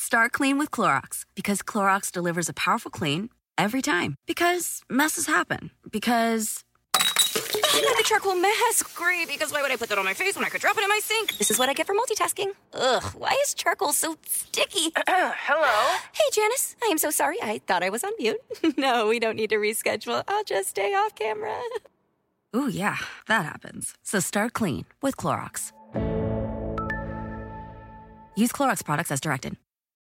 Start clean with Clorox, because Clorox delivers a powerful clean every time. Because messes happen. Because I need the charcoal mask. Great, because why would I put that on my face when I could drop it in my sink? This is what I get for multitasking. Ugh, why is charcoal so sticky? Hello? Hey, Janice. I am so sorry. I thought I was on mute. No, we don't need to reschedule. I'll just stay off camera. Ooh, yeah, that happens. So start clean with Clorox. Use Clorox products as directed.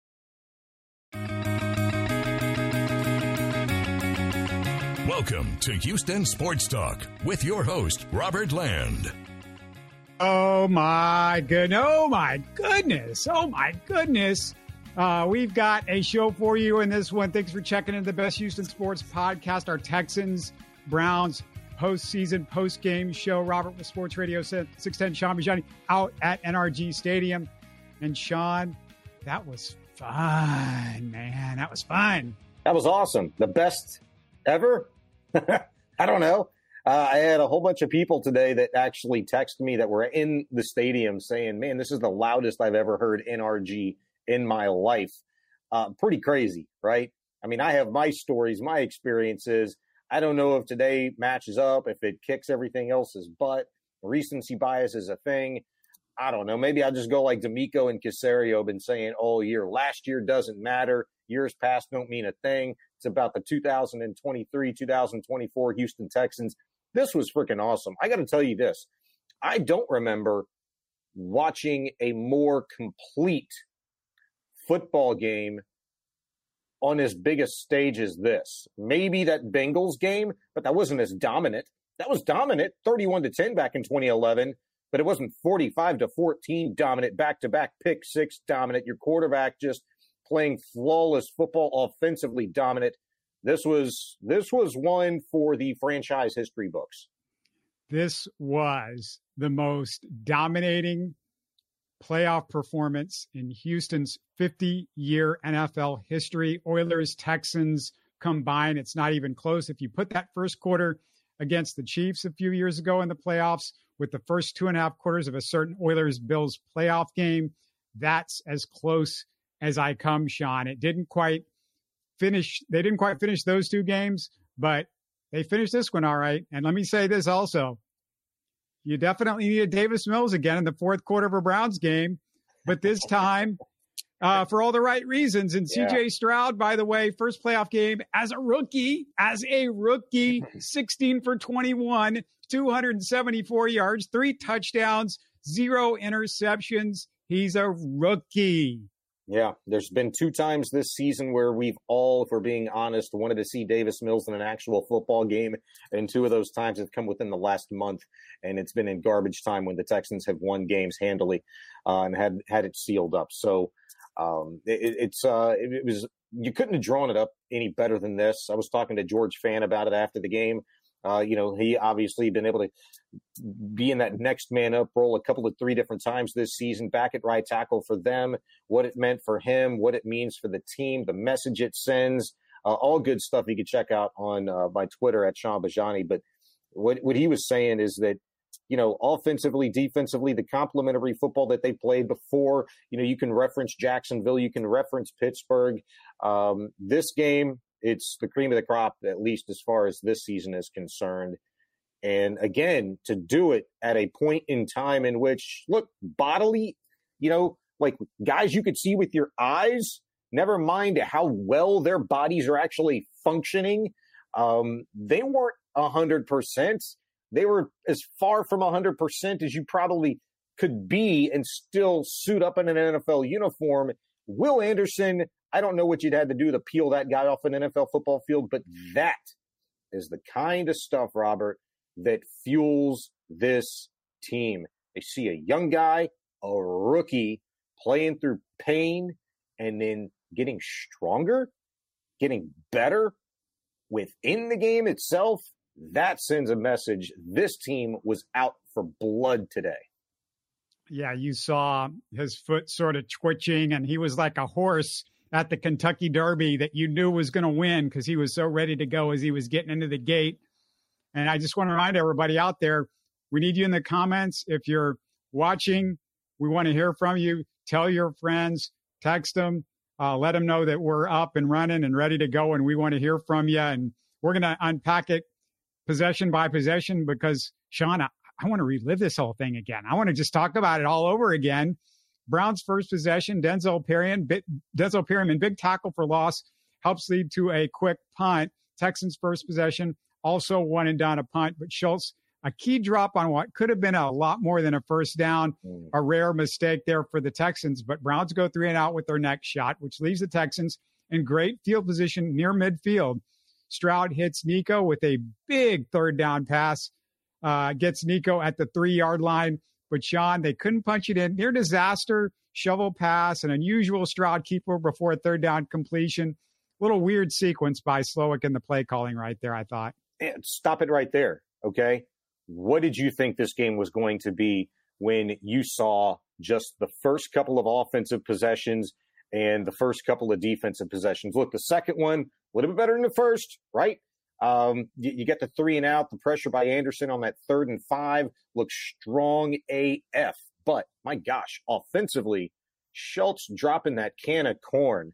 Welcome to Houston Sports Talk with your host, Robert Land. Oh, my goodness. We've got a show for you in this one. Thanks for checking in the Best Houston Sports Podcast, our Texans-Browns postseason, post-game show. Robert with Sports Radio 610, Sean Bajani out at NRG Stadium. And Sean, that was fun, man. That was fun. That was awesome. The best ever? I don't know. I had a whole bunch of people today that actually texted me that were in the stadium saying, man, this is the loudest I've ever heard NRG in my life. Pretty crazy, right? I mean, I have my stories, my experiences. I don't know if today matches up, if it kicks everything else's butt. Recency bias is a thing. I don't know. Maybe I'll just go like D'Amico and Caserio been saying all year. Last year doesn't matter. Years past don't mean a thing. It's about the 2023, 2024 Houston Texans. This was freaking awesome. I got to tell you this. I don't remember watching a more complete football game on as big a stage as this. Maybe that Bengals game, but that wasn't as dominant. That was dominant, 31-10 back in 2011, but it wasn't 45-14 dominant, back-to-back pick six dominant. Your quarterback just playing flawless football, offensively dominant. This was one for the franchise history books. This was the most dominating playoff performance in Houston's 50-year NFL history. Oilers, Texans combined, it's not even close. If you put that first quarter against the Chiefs a few years ago in the playoffs with the first 2.5 quarters of a certain Oilers-Bills playoff game, that's as close as I come, Sean. It didn't quite finish. They didn't quite finish those two games, but they finished this one all right. And let me say this also. You definitely needed Davis Mills again in the fourth quarter of a Browns game, but this time for all the right reasons. And CJ Stroud, by the way, first playoff game as a rookie, 16 for 21, 274 yards, 3 touchdowns, 0 interceptions. He's a rookie. Yeah, there's been 2 times this season where we've all, if we're being honest, wanted to see Davis Mills in an actual football game. And 2 of those times have come within the last month. And it's been in garbage time when the Texans have won games handily and had it sealed up. So it was, you couldn't have drawn it up any better than this. I was talking to George Fan about it after the game. He obviously been able to be in that next man up role a couple of 3 different times this season, back at right tackle for them, what it meant for him, what it means for the team, the message it sends, all good stuff you can check out on my Twitter at Sean Bajani. But what he was saying is that, offensively, defensively, the complementary football that they played before, you can reference Jacksonville, you can reference Pittsburgh. This game, it's the cream of the crop, at least as far as this season is concerned. And again, to do it at a point in time in which, look, bodily, like guys you could see with your eyes, never mind how well their bodies are actually functioning. They weren't 100%. They were as far from 100% as you probably could be and still suit up in an NFL uniform. Will Anderson, I don't know what you'd had to do to peel that guy off an NFL football field, but that is the kind of stuff, Robert, that fuels this team. They see a young guy, a rookie, playing through pain and then getting stronger, getting better within the game itself. That sends a message. This team was out for blood today. Yeah, you saw his foot sort of twitching, and he was like a horse at the Kentucky Derby that you knew was going to win because he was so ready to go as he was getting into the gate. And I just want to remind everybody out there, we need you in the comments. If you're watching, we want to hear from you. Tell your friends, text them. let them know that we're up and running and ready to go, and we want to hear from you. And we're going to unpack it possession by possession because, Sean, I want to relive this whole thing again. I want to just talk about it all over again. Browns' first possession, Denzel Perryman, big tackle for loss, helps lead to a quick punt. Texans' first possession, also one and done, a punt. But Schultz, a key drop on what could have been a lot more than a first down, a rare mistake there for the Texans. But Browns go 3 and out with their next shot, which leaves the Texans in great field position near midfield. Stroud hits Nico with a big third down pass, gets Nico at the 3-yard line. But, Sean, they couldn't punch it in. Near disaster, shovel pass, an unusual Stroud keeper before a third down completion. Little weird sequence by Slowick in the play calling right there, I thought. Stop it right there, okay? What did you think this game was going to be when you saw just the first couple of offensive possessions and the first couple of defensive possessions? Look, the second one, a little bit better than the first, right? You get the 3 and out, the pressure by Anderson on that 3rd and 5 looks strong AF. But, my gosh, offensively, Schultz dropping that can of corn.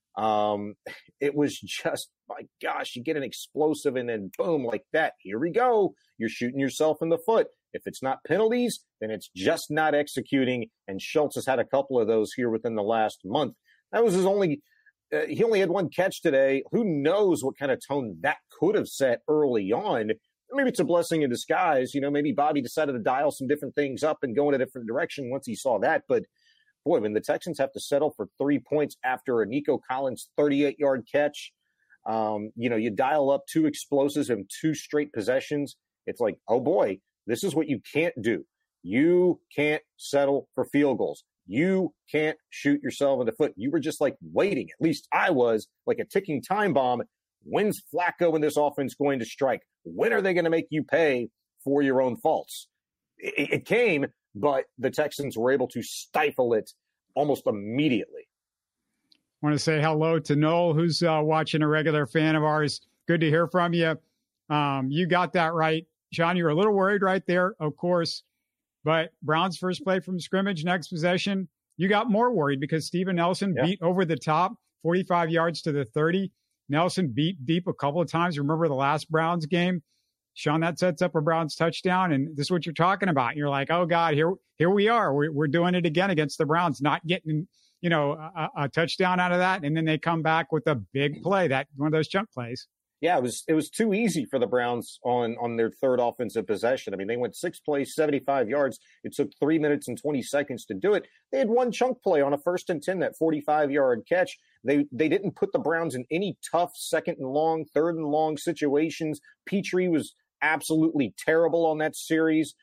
It was just, my gosh, you get an explosive and then boom, like that. Here we go. You're shooting yourself in the foot. If it's not penalties, then it's just not executing. And Schultz has had a couple of those here within the last month. That was his only, he only had one catch today. Who knows what kind of tone that could have set early on. Maybe it's a blessing in disguise. You know, maybe Bobby decided to dial some different things up and go in a different direction once he saw that. But boy, when the Texans have to settle for 3 points after a Nico Collins 38-yard catch, you dial up 2 explosives and 2 straight possessions. It's like, oh boy, this is what you can't do. You can't settle for field goals. You can't shoot yourself in the foot. You were just like waiting. At least I was, like a ticking time bomb. When's Flacco and this offense going to strike? When are they going to make you pay for your own faults? It came, but the Texans were able to stifle it almost immediately. I want to say hello to Noel, who's watching, a regular fan of ours. Good to hear from you. You got that right. Sean, you were a little worried right there, of course. But Browns first play from scrimmage, next possession, you got more worried because Steven Nelson beat over the top, 45 yards to the 30. Nelson beat deep a couple of times. Remember the last Browns game? Sean, that sets up a Browns touchdown, and this is what you're talking about. You're like, oh, God, here we are. We're doing it again against the Browns, not getting, a touchdown out of that, and then they come back with a big play, that one of those chunk plays. Yeah, it was too easy for the Browns on their third offensive possession. I mean, they went 6 plays, 75 yards. It took 3 minutes and 20 seconds to do it. They had one chunk play on a 1st and 10, that 45-yard catch. They didn't put the Browns in any tough 2nd and long, 3rd and long situations. Petrie was absolutely terrible on that series.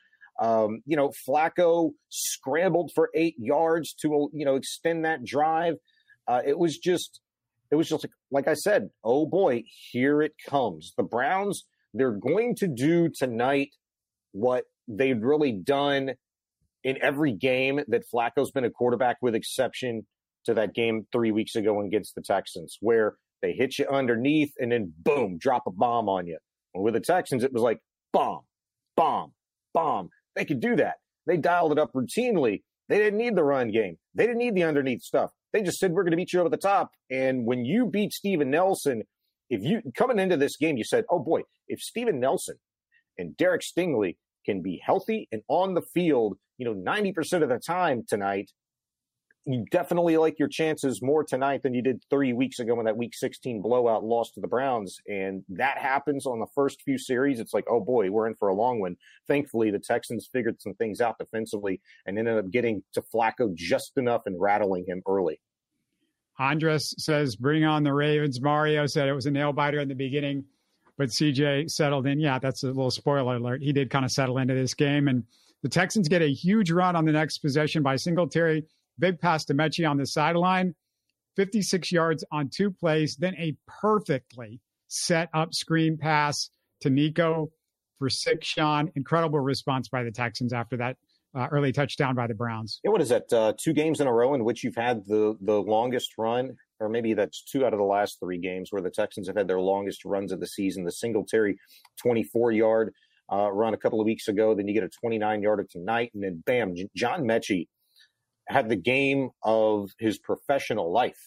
Flacco scrambled for 8 yards to, extend that drive. It was just like I said, oh boy, here it comes. The Browns, they're going to do tonight what they've really done in every game that Flacco's been a quarterback, with exception to that game 3 weeks ago against the Texans, where they hit you underneath and then boom, drop a bomb on you. And with the Texans, it was like bomb, bomb, bomb. They could do that. They dialed it up routinely. They didn't need the run game. They didn't need the underneath stuff. They just said, we're going to beat you over the top. And when you beat Steven Nelson, if you coming into this game, you said, oh boy, if Steven Nelson and Derek Stingley can be healthy and on the field, 90% of the time tonight, you definitely like your chances more tonight than you did 3 weeks ago when that Week 16 blowout loss to the Browns. And that happens on the first few series. It's like, oh boy, we're in for a long one. Thankfully, the Texans figured some things out defensively and ended up getting to Flacco just enough and rattling him early. Andres says, bring on the Ravens. Mario said it was a nail biter in the beginning, but CJ settled in. Yeah, that's a little spoiler alert. He did kind of settle into this game. And the Texans get a huge run on the next possession by Singletary. Big pass to Mechie on the sideline, 56 yards on 2 plays, then a perfectly set up screen pass to Nico for 6, Sean. Incredible response by the Texans after that early touchdown by the Browns. Yeah, what is that, 2 games in a row in which you've had the longest run, or maybe that's 2 out of the last 3 games where the Texans have had their longest runs of the season. The Singletary 24-yard run a couple of weeks ago, then you get a 29-yarder tonight, and then bam, John Mechie had the game of his professional life.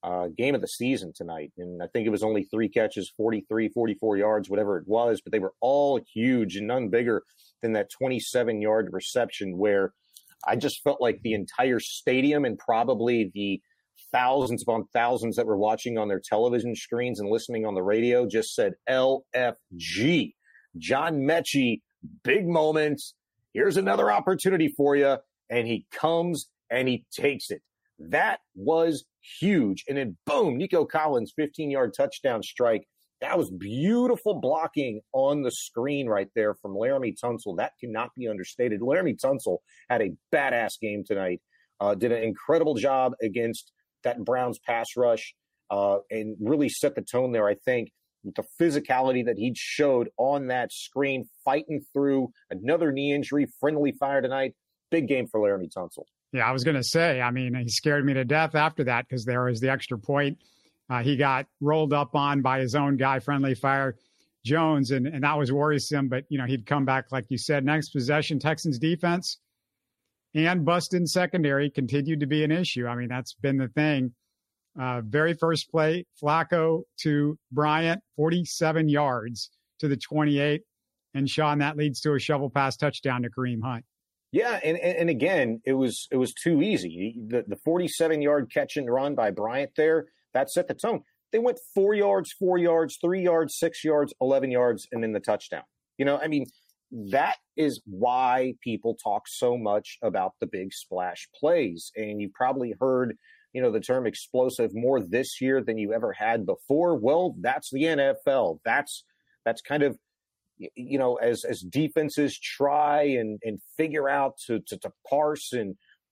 game of the season tonight. And I think it was only 3 catches, 43, 44 yards, whatever it was, but they were all huge and none bigger than that 27-yard reception where I just felt like the entire stadium and probably the thousands upon thousands that were watching on their television screens and listening on the radio just said LFG. John Mechie, big moments. Here's another opportunity for you. And he comes and he takes it. That was huge. And then boom, Nico Collins, 15-yard touchdown strike. That was beautiful blocking on the screen right there from Laremy Tunsil. That cannot be understated. Laremy Tunsil had a badass game tonight, did an incredible job against that Browns pass rush, and really set the tone there, I think, with the physicality that he showed on that screen, fighting through another knee injury, friendly fire tonight. Big game for Laremy Tunsil. Yeah, I was going to say, I mean, he scared me to death after that because there was the extra point. He got rolled up on by his own guy, friendly fire Jones, and that was worrisome. But, you know, he'd come back, like you said, next possession. Texans defense and busted secondary continued to be an issue. I mean, that's been the thing. Very first play, Flacco to Bryant, 47 yards to the 28. And, Sean, that leads to a shovel pass touchdown to Kareem Hunt. Yeah, and again, it was too easy. The 47-yard catch and run by Bryant there, that set the tone. They went 4 yards, 4 yards, 3 yards, 6 yards, 11 yards, and then the touchdown. You know, I mean, that is why people talk so much about the big splash plays. And you probably heard, you know, the term explosive more this year than you ever had before. Well, that's the NFL. That's kind of, you know, as defenses try and figure out to parse and,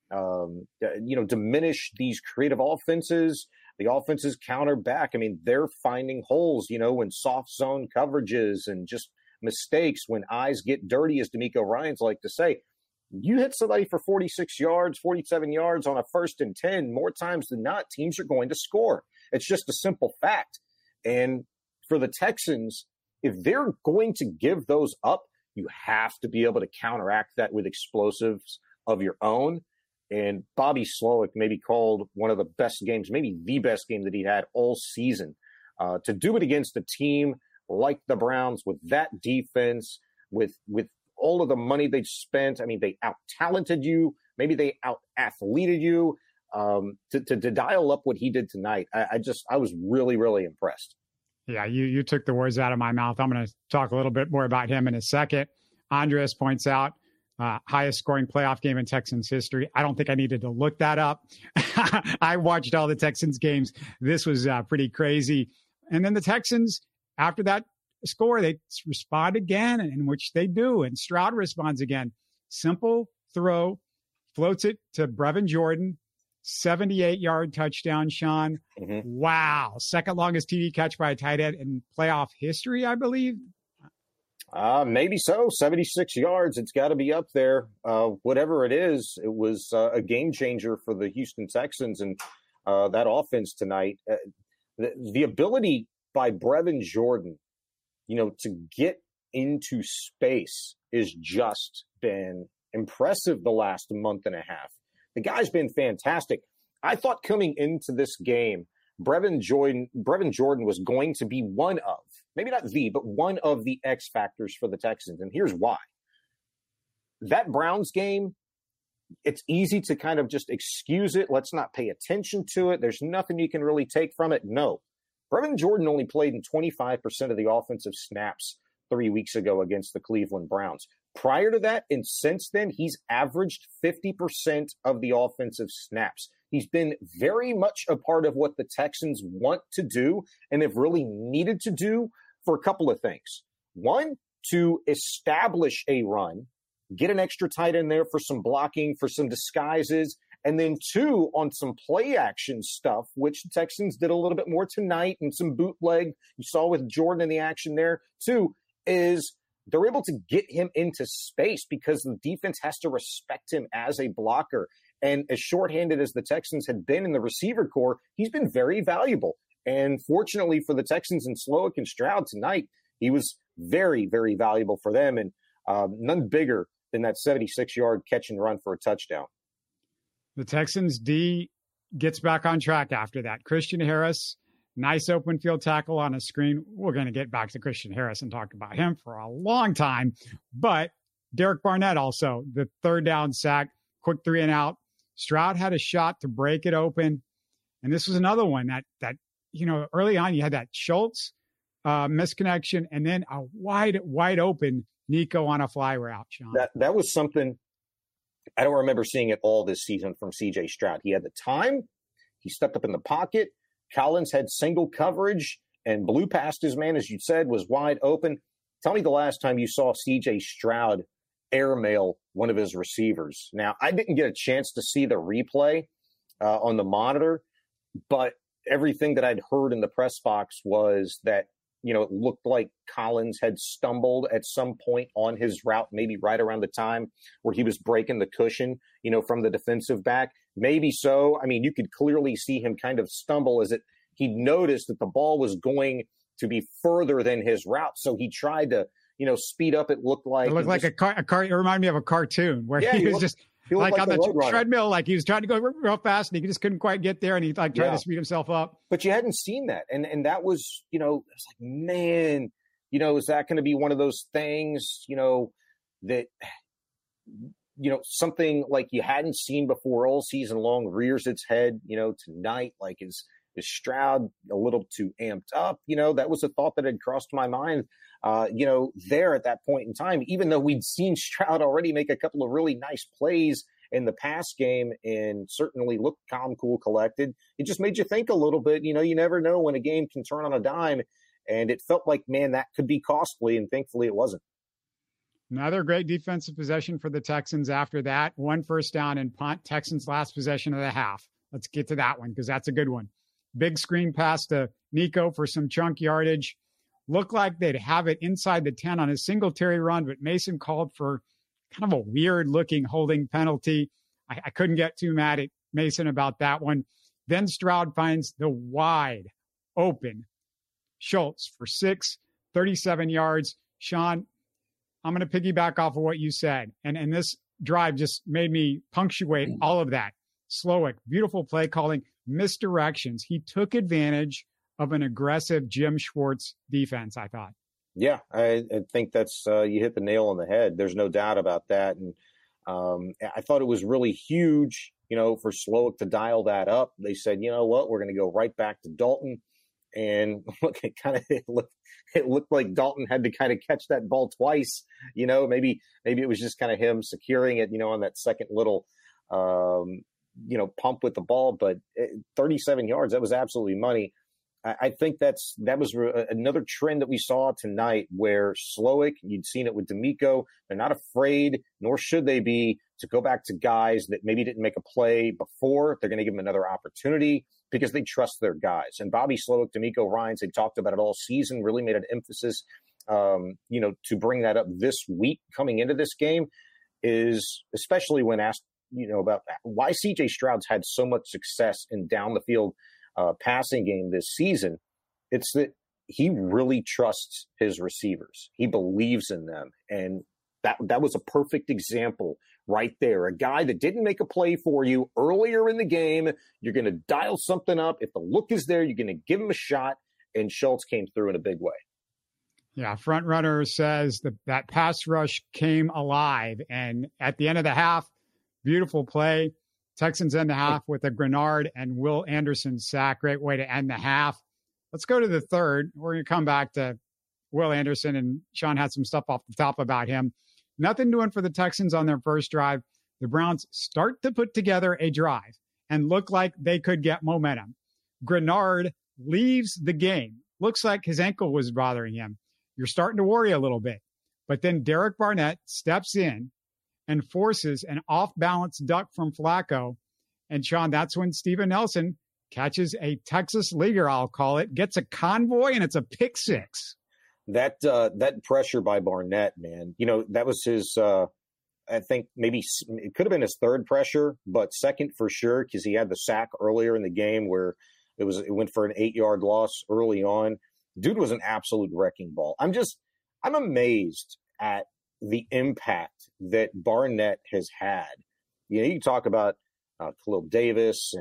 you know, diminish these creative offenses, the offenses counter back. I mean, they're finding holes, you know, in soft zone coverages and just mistakes when eyes get dirty, as D'Amico Ryans like to say. You hit somebody for 46 yards, 47 yards on a 1st and 10, more times than not, teams are going to score. It's just a simple fact. And for the Texans, if they're going to give those up, you have to be able to counteract that with explosives of your own. And Bobby Slowik maybe called one of the best games, maybe the best game that he had all season. To do it against a team like the Browns with that defense, with all of the money they spent. I mean, they out-talented you. Maybe they out-athleted you. To dial up what he did tonight, I was really, really impressed. Yeah, you took the words out of my mouth. I'm going to talk a little bit more about him in a second. Andres points out highest scoring playoff game in Texans history. I don't think I needed to look that up. I watched all the Texans games. This was pretty crazy. And then the Texans, after that score, they respond again, in which they do. And Stroud responds again. Simple throw, floats it to Brevin Jordan. 78-yard touchdown, Sean. Mm-hmm. Wow. Second longest TD catch by a tight end in playoff history, I believe. Maybe so. 76 yards. It's got to be up there. Whatever it is, it was a game changer for the Houston Texans and that offense tonight. The ability by Brevin Jordan, you know, to get into space has just been impressive the last month and a half. The guy's been fantastic. I thought coming into this game, Brevin Jordan was going to be one of, maybe not the, but one of the X factors for the Texans. And here's why. That Browns game, it's easy to kind of just excuse it. Let's not pay attention to it. There's nothing you can really take from it. No. Brevin Jordan only played in 25% of the offensive snaps 3 weeks ago against the Cleveland Browns. Prior to that, and since then, he's averaged 50% of the offensive snaps. He's been very much a part of what the Texans want to do and have really needed to do for a couple of things. One, to establish a run, get an extra tight end there for some blocking, for some disguises, and then two, on some play action stuff, which the Texans did a little bit more tonight, and some bootleg you saw with Jordan in the action there. Two, is they're able to get him into space because the defense has to respect him as a blocker. And as shorthanded as the Texans had been in the receiver core, he's been very valuable. And fortunately for the Texans and Slowik and Stroud tonight, he was very, very valuable for them. And none bigger than that 76-yard catch and run for a touchdown. The Texans D gets back on track after that. Christian Harris, nice open field tackle on a screen. We're going to get back to Christian Harris and talk about him for a long time. But Derek Barnett also, the third down sack, quick 3 and out. Stroud had a shot to break it open. And this was another one that early on you had that Schultz misconnection and then a wide open Nico on a fly route, Sean. That was something I don't remember seeing it all this season from C.J. Stroud. He had the time. He stepped up in the pocket. Collins had single coverage and blew past his man, as you said, was wide open. Tell me the last time you saw C.J. Stroud airmail one of his receivers. Now, I didn't get a chance to see the replay on the monitor, but everything that I'd heard in the press box was that, it looked like Collins had stumbled at some point on his route, maybe right around the time where he was breaking the cushion, from the defensive back. Maybe so. I mean, you could clearly see him kind of stumble as he noticed that the ball was going to be further than his route. So he tried to, speed up. It looked like a car. It reminded me of a cartoon where he was just like on the treadmill, like he was trying to go real fast and he just couldn't quite get there. And he tried to speed himself up. But you hadn't seen that. And that was, it was like, man, is that going to be one of those things, that, something like you hadn't seen before all season long rears its head, tonight, like is Stroud a little too amped up? That was a thought that had crossed my mind, there at that point in time, even though we'd seen Stroud already make a couple of really nice plays in the pass game and certainly looked calm, cool, collected. It just made you think a little bit. You never know when a game can turn on a dime, and it felt like, man, that could be costly, and thankfully it wasn't. Another great defensive possession for the Texans after that. 1 first down and punt. Texans' last possession of the half. Let's get to that one because that's a good one. Big screen pass to Nico for some chunk yardage. Looked like they'd have it inside the 10 on a Singletary run, but Mason called for kind of a weird-looking holding penalty. I couldn't get too mad at Mason about that one. Then Stroud finds the wide open Schultz for 37 yards. Sean, I'm going to piggyback off of what you said. And this drive just made me punctuate all of that. Slowick, beautiful play calling, misdirections. He took advantage of an aggressive Jim Schwartz defense, I thought. Yeah, I think that's you hit the nail on the head. There's no doubt about that. And I thought it was really huge, for Slowick to dial that up. They said, you know what, we're going to go right back to Dalton. And look, it looked like Dalton had to kind of catch that ball twice. Maybe it was just kind of him securing it, on that second little, pump with the ball. But 37 yards, that was absolutely money. I think that was another trend that we saw tonight where Slowick, you'd seen it with D'Amico, they're not afraid, nor should they be, to go back to guys that maybe didn't make a play before. They're going to give them another opportunity because they trust their guys. And Bobby Slowick, D'Amico Ryans, they talked about it all season, really made an emphasis, to bring that up this week coming into this game, is especially when asked, about why C.J. Stroud's had so much success in down the field passing game this season. It's that he really trusts his receivers. He believes in them. And that was a perfect example right there. A guy that didn't make a play for you earlier in the game. You're going to dial something up. If the look is there, you're going to give him a shot. And Schultz came through in a big way. Yeah, front runner says that pass rush came alive. And at the end of the half, beautiful play. Texans end the half with a Grenard and Will Anderson sack. Great way to end the half. Let's go to the third. We're going to come back to Will Anderson, and Sean had some stuff off the top about him. Nothing doing for the Texans on their first drive. The Browns start to put together a drive and look like they could get momentum. Grenard leaves the game. Looks like his ankle was bothering him. You're starting to worry a little bit. But then Derek Barnett steps in and forces an off-balance duck from Flacco. And, Sean, that's when Steven Nelson catches a Texas leaguer, I'll call it, gets a convoy, and it's a pick six. That pressure by Barnett, man, that was his, I think maybe it could have been his third pressure, but second for sure, because he had the sack earlier in the game where it went for an 8-yard loss early on. Dude was an absolute wrecking ball. I'm amazed at the impact that Barnett has had. You talk about Khalil Davis and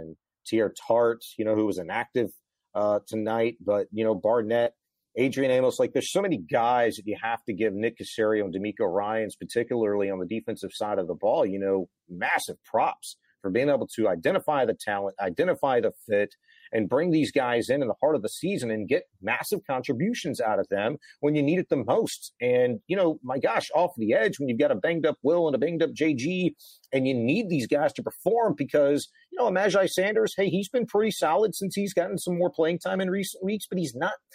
Teair Tart, who was inactive tonight, but, Barnett, Adrian Amos, there's so many guys that you have to give Nick Caserio and D'Amico Ryans, particularly on the defensive side of the ball, massive props for being able to identify the talent, identify the fit, and bring these guys in the heart of the season and get massive contributions out of them when you need it the most. And, my gosh, off the edge, when you've got a banged up Will and a banged up JG, and you need these guys to perform because, Majai Sanders, hey, he's been pretty solid since he's gotten some more playing time in recent weeks, but he's not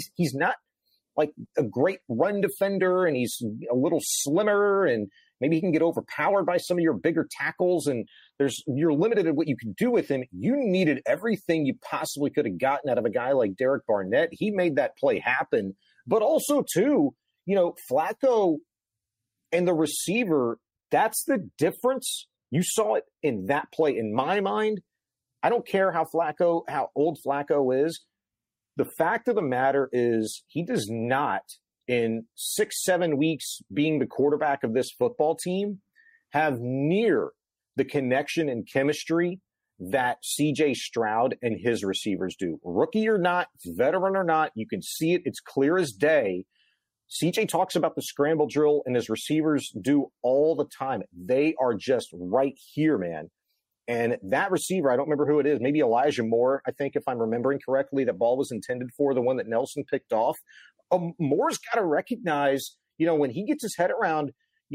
like a great run defender, and he's a little slimmer, and maybe he can get overpowered by some of your bigger tackles, and you're limited in what you can do with him. You needed everything you possibly could have gotten out of a guy like Derek Barnett. He made that play happen. But also, too, Flacco and the receiver, that's the difference. You saw it in that play. In my mind, I don't care how old Flacco is. The fact of the matter is he does not, in 6-7 weeks being the quarterback of this football team, have near the connection and chemistry that C.J. Stroud and his receivers do. Rookie or not, veteran or not, you can see it. It's clear as day. C.J. talks about the scramble drill, and his receivers do all the time. They are just right here, man. And that receiver, I don't remember who it is, maybe Elijah Moore, I think, if I'm remembering correctly, that ball was intended for, the one that Nelson picked off. Moore's got to recognize, when he gets his head around,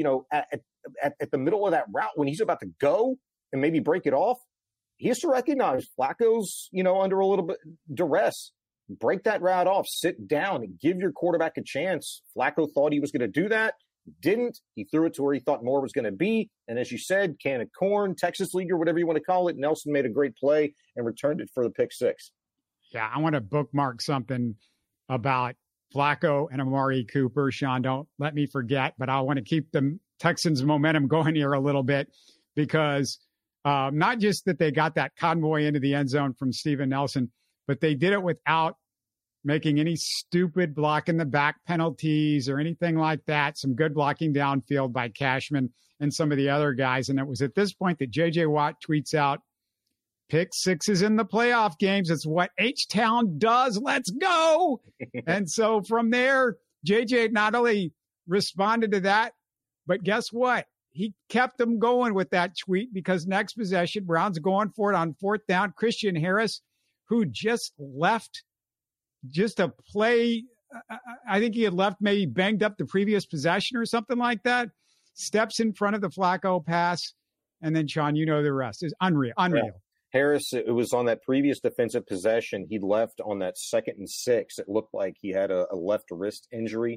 at the middle of that route, when he's about to go and maybe break it off, he has to recognize Flacco's, under a little bit duress. Break that route off, sit down, and give your quarterback a chance. Flacco thought he was going to do that. Didn't. He threw it to where he thought Moore was going to be. And as you said, can of corn, Texas Leaguer, whatever you want to call it, Nelson made a great play and returned it for the pick six. Yeah, I want to bookmark something about Flacco and Amari Cooper. Sean, don't let me forget, but I want to keep the Texans' momentum going here a little bit because not just that they got that convoy into the end zone from Steven Nelson, but they did it without making any stupid block in the back penalties or anything like that. Some good blocking downfield by Cashman and some of the other guys. And it was at this point that J.J. Watt tweets out, pick sixes in the playoff games. It's what H-Town does. Let's go. And so from there, J.J. not only responded to that, but guess what? He kept them going with that tweet because next possession, Browns going for it on fourth down. Christian Harris, who just left just a play, I think he had left maybe banged up the previous possession or something like that, steps in front of the Flacco pass, and then, Sean, the rest is unreal. Yeah. Harris, it was on that previous defensive possession. He left on that 2nd and 6. It looked like he had a left wrist injury,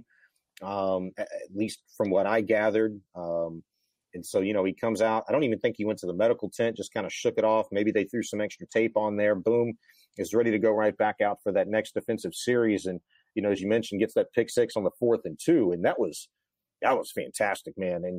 at least from what I gathered. And so, he comes out. I don't even think he went to the medical tent, just kind of shook it off. Maybe they threw some extra tape on there. Boom, is ready to go right back out for that next defensive series. And, as you mentioned, gets that pick 6 on the 4th and 2. And that was fantastic, man. And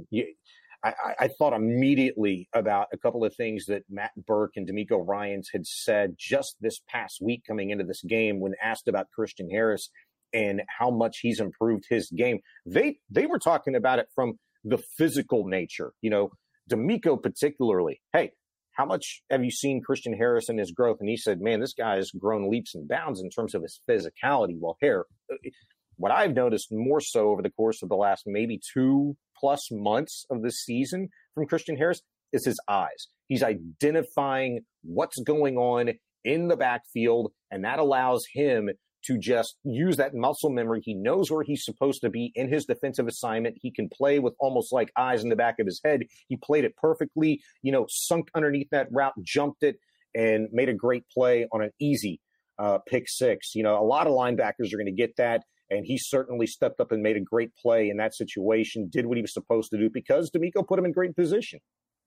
I thought immediately about a couple of things that Matt Burke and D'Amico Ryans had said just this past week coming into this game when asked about Christian Harris and how much he's improved his game. They were talking about it from the physical nature, D'Amico particularly. Hey, how much have you seen Christian Harris and his growth? And he said, man, this guy has grown leaps and bounds in terms of his physicality. Well, what I've noticed more so over the course of the last maybe 2+ months of this season from Christian Harris is his eyes. He's identifying what's going on in the backfield, and that allows him to just use that muscle memory. He knows where he's supposed to be in his defensive assignment. He can play with almost like eyes in the back of his head. He played it perfectly, sunk underneath that route, jumped it, and made a great play on an easy pick 6. A lot of linebackers are going to get that, and he certainly stepped up and made a great play in that situation, did what he was supposed to do because D'Amico put him in great position.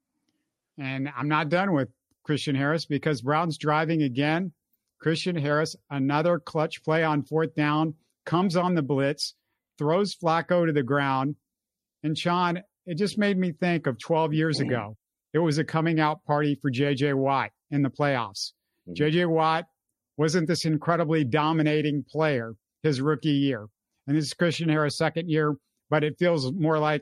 And I'm not done with Christian Harris because Brown's driving again. Christian Harris, another clutch play on 4th down, comes on the blitz, throws Flacco to the ground. And Sean, it just made me think of 12 years ago. It was a coming out party for J.J. Watt in the playoffs. J.J. Watt wasn't this incredibly dominating player his rookie year. And this is Christian Harris' second year, but it feels more like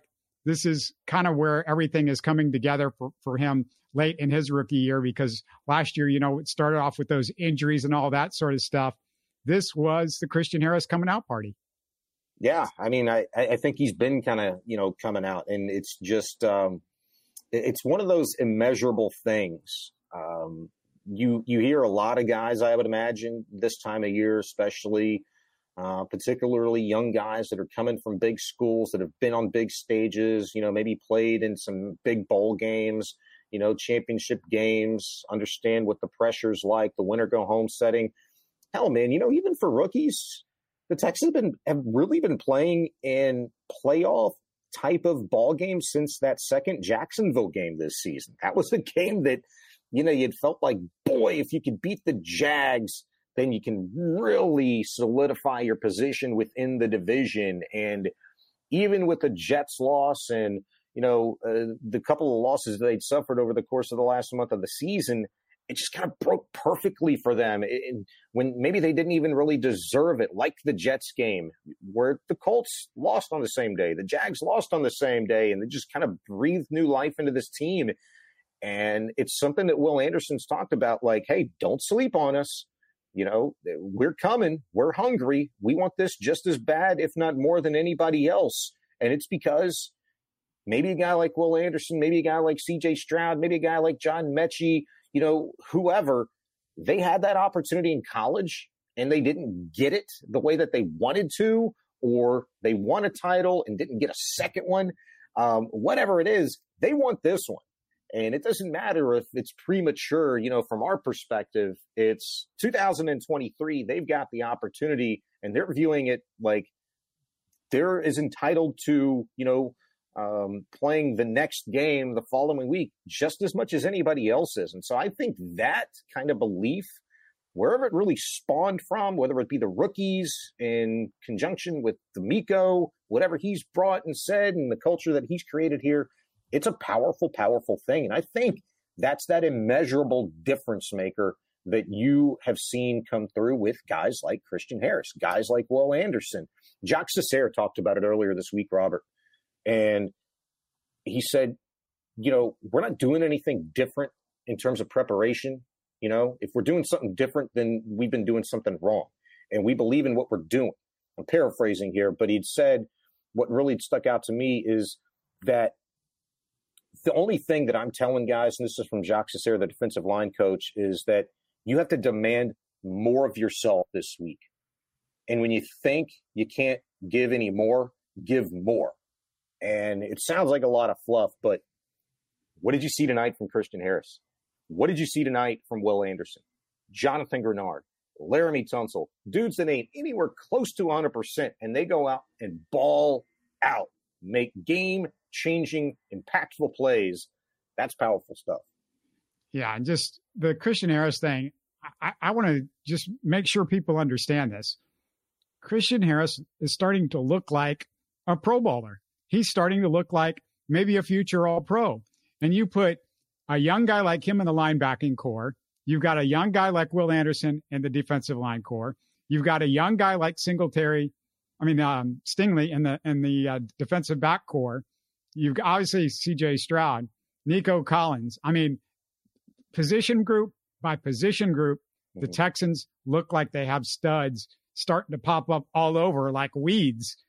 this is kind of where everything is coming together for him late in his rookie year, because last year, it started off with those injuries and all that sort of stuff. This was the Christian Harris coming out party. Yeah. I mean, I think he's been kind of, coming out, and it's just, it's one of those immeasurable things. You hear a lot of guys, I would imagine, this time of year, especially, particularly young guys that are coming from big schools that have been on big stages, maybe played in some big bowl games, championship games, understand what the pressure's like, the winner go home setting. Hell, man, even for rookies, the Texans have really been playing in playoff type of ball games since that second Jacksonville game this season. That was a game that, you'd felt like, boy, if you could beat the Jags, then you can really solidify your position within the division. And even with the Jets loss and, the couple of losses that they'd suffered over the course of the last month of the season, it just kind of broke perfectly for them when maybe they didn't even really deserve it, like the Jets game where the Colts lost on the same day, the Jags lost on the same day, and they just kind of breathed new life into this team. And it's something that Will Anderson's talked about, like, hey, don't sleep on us. We're coming. We're hungry. We want this just as bad, if not more than anybody else. And it's because maybe a guy like Will Anderson, maybe a guy like C.J. Stroud, maybe a guy like John Mechie, whoever, they had that opportunity in college and they didn't get it the way that they wanted to, or they won a title and didn't get a second one. Whatever it is, they want this one. And it doesn't matter if it's premature, from our perspective, it's 2023. They've got the opportunity and they're viewing it like they're as entitled to, playing the next game the following week just as much as anybody else is. And so I think that kind of belief, wherever it really spawned from, whether it be the rookies in conjunction with D'Amico, whatever he's brought and said, and the culture that he's created here, it's a powerful, powerful thing. And I think that's that immeasurable difference maker that you have seen come through with guys like Christian Harris, guys like Will Anderson. Jacques Césaire talked about it earlier this week, Robert. And he said, we're not doing anything different in terms of preparation. If we're doing something different, then we've been doing something wrong. And we believe in what we're doing. I'm paraphrasing here, but he'd said what really stuck out to me is that the only thing that I'm telling guys, and this is from Jacques Césaire, the defensive line coach, is that you have to demand more of yourself this week. And when you think you can't give any more, give more. And it sounds like a lot of fluff, but what did you see tonight from Christian Harris? What did you see tonight from Will Anderson, Jonathan Grenard, Laramie Tunsil, dudes that ain't anywhere close to 100%, and they go out and ball out, make game-changing, impactful plays. That's powerful stuff. Yeah, and just the Christian Harris thing, I want to just make sure people understand this. Christian Harris is starting to look like a Pro Bowler. He's starting to look like maybe a future All-Pro. And you put a young guy like him in the linebacking core. You've got a young guy like Will Anderson in the defensive line core. You've got a young guy like Stingley in the defensive back core. You've got obviously C.J. Stroud, Nico Collins. Position group by position group, the Texans look like they have studs starting to pop up all over like weeds.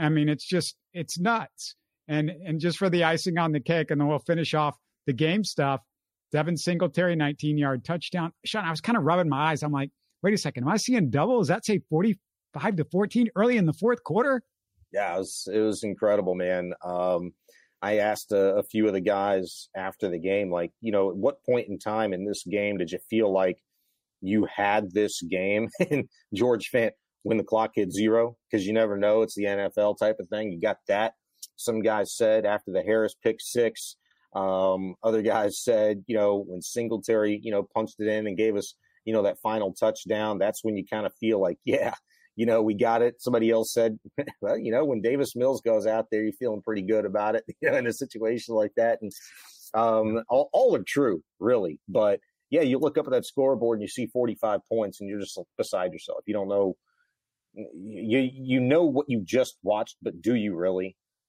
It's nuts. And just for the icing on the cake, and then we'll finish off the game stuff. Devin Singletary, 19-yard touchdown. Sean, I was kind of rubbing my eyes. I'm like, wait a second, am I seeing double? Does that say 45-14 early in the fourth quarter? Yeah, it was incredible, man. I asked a few of the guys after the game, like, at what point in time in this game did you feel like you had this game? And George Fant, when the clock hit zero, because you never know. It's the NFL type of thing. You got that. Some guys said after the Harris pick six. Other guys said, when Singletary, punched it in and gave us, that final touchdown, that's when you kind of feel like, yeah, we got it. Somebody else said, well, when Davis Mills goes out there, you're feeling pretty good about it, in a situation like that. And all are true, really. But, yeah, you look up at that scoreboard and you see 45 points and you're just beside yourself. You don't know. You know what you just watched, but do you really?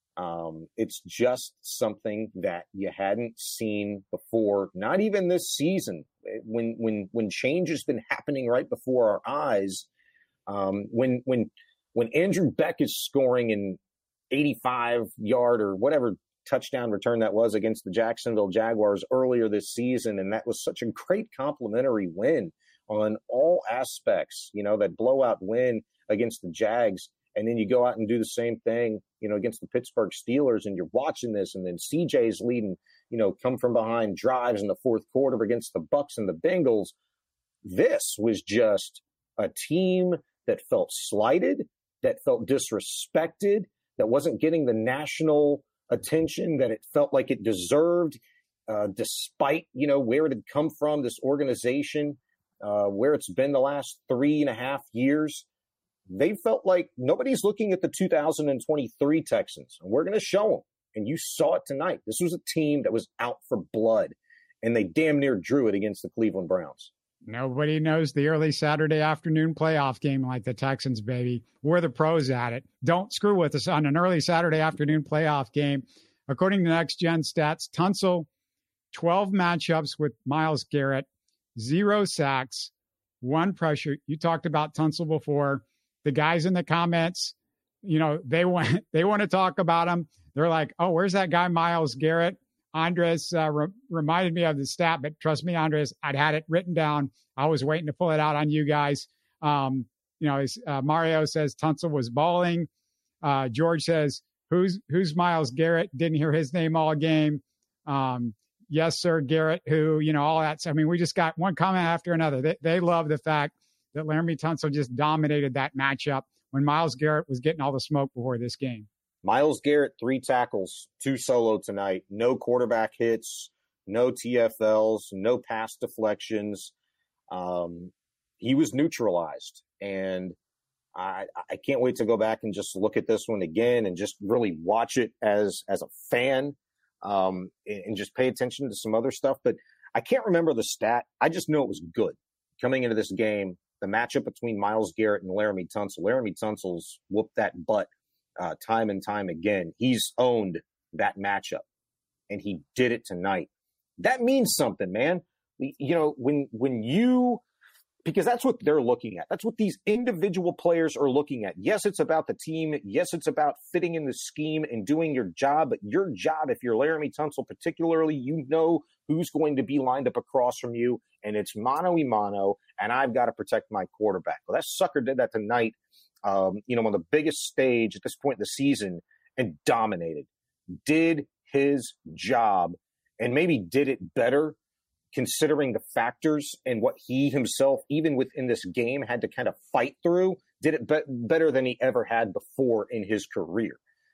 It's just something that you hadn't seen before, not even this season. When change has been happening right before our eyes, when Andrew Beck is scoring an 85-yard or whatever touchdown return that was against the Jacksonville Jaguars earlier this season, and that was such a great complimentary win on all aspects, that blowout win against the Jags. And then you go out and do the same thing, against the Pittsburgh Steelers, and you're watching this, and then CJ's leading, come from behind drives in the fourth quarter against the Bucs and the Bengals. This was just a team that felt slighted, that felt disrespected, that wasn't getting the national attention that it felt like it deserved, despite, where it had come from, this organization, where it's been the last 3.5 years. They felt like nobody's looking at the 2023 Texans, and we're going to show them. And you saw it tonight. This was a team that was out for blood, and they damn near drew it against the Cleveland Browns. Nobody knows the early Saturday afternoon playoff game like the Texans, baby. We're the pros at it. Don't screw with us on an early Saturday afternoon playoff game. According to Next Gen Stats, Tunsil, 12 matchups with Myles Garrett, 0 sacks, 1 pressure. You talked about Tunsil before. The guys in the comments, they want to talk about him. They're like, oh, where's that guy, Myles Garrett? Andres reminded me of the stat, but trust me, Andres, I'd had it written down. I was waiting to pull it out on you guys. Mario says Tunsil was balling. George says, who's Myles Garrett? Didn't hear his name all game. Yes, sir, Garrett, who, all that. I mean, we just got one comment after another. They love the fact that Laremy Tunsil just dominated that matchup when Myles Garrett was getting all the smoke before this game. Myles Garrett, 3 tackles, 2 solo tonight, no quarterback hits, no TFLs, no pass deflections. He was neutralized, and I can't wait to go back and just look at this one again and just really watch it as a fan, and just pay attention to some other stuff. But I can't remember the stat. I just know it was good coming into this game. The matchup between Myles Garrett and Laremy Tunsil. Laremy Tunsil's whooped that butt time and time again. He's owned that matchup, and he did it tonight. That means something, man. When you, because that's what they're looking at. That's what these individual players are looking at. Yes, it's about the team. Yes, it's about fitting in the scheme and doing your job. But your job, if you're Laremy Tunsil particularly, who's going to be lined up across from you, and it's mano-a-mano, and I've got to protect my quarterback. Well, that sucker did that tonight, on the biggest stage at this point in the season, and dominated. Did his job, and maybe did it better, considering the factors and what he himself, even within this game, had to kind of fight through. Did it better than he ever had before in his career.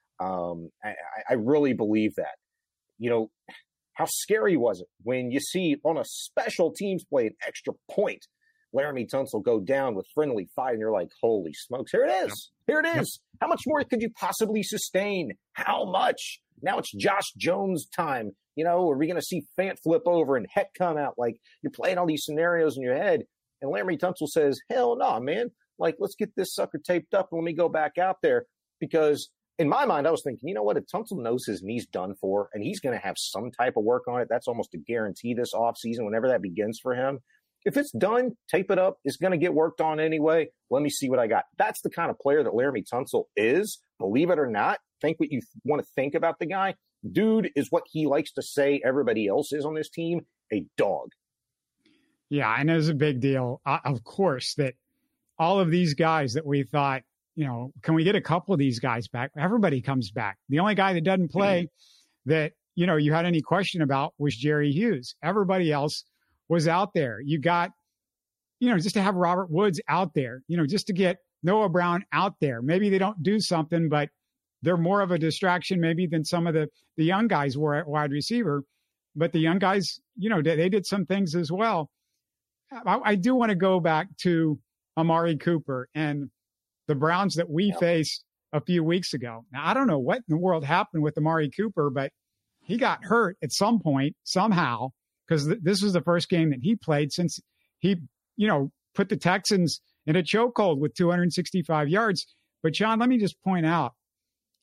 I really believe that. How scary was it when you see on a special teams play, an extra point, Laremy Tunsil go down with friendly fire, and you're like, holy smokes, here it is. Here it is. How much more could you possibly sustain? How much? Now it's Josh Jones time. Are we going to see Fant flip over and Heck come out? Like, you're playing all these scenarios in your head, and Laremy Tunsil says, hell no, man. Like, let's get this sucker taped up and let me go back out there. Because in my mind, I was thinking, you know what? If Tunsil knows his knee's done for, and he's going to have some type of work on it, that's almost a guarantee this offseason, whenever that begins for him. If it's done, tape it up. It's going to get worked on anyway. Let me see what I got. That's the kind of player that Laremy Tunsil is. Believe it or not, think what you want to think about the guy. Dude is what he likes to say everybody else is on this team, a dog. Yeah, and it was a big deal, of course, that all of these guys that we thought, can we get a couple of these guys back? Everybody comes back. The only guy that doesn't play that, you had any question about was Jerry Hughes. Everybody else was out there. You got, just to have Robert Woods out there, just to get Noah Brown out there. Maybe they don't do something, but they're more of a distraction maybe than some of the young guys were at wide receiver. But the young guys, they did some things as well. I do want to go back to Amari Cooper and the Browns that we faced a few weeks ago. Now, I don't know what in the world happened with Amari Cooper, but he got hurt at some point, somehow, because this was the first game that he played since he, put the Texans in a chokehold with 265 yards. But, John, let me just point out,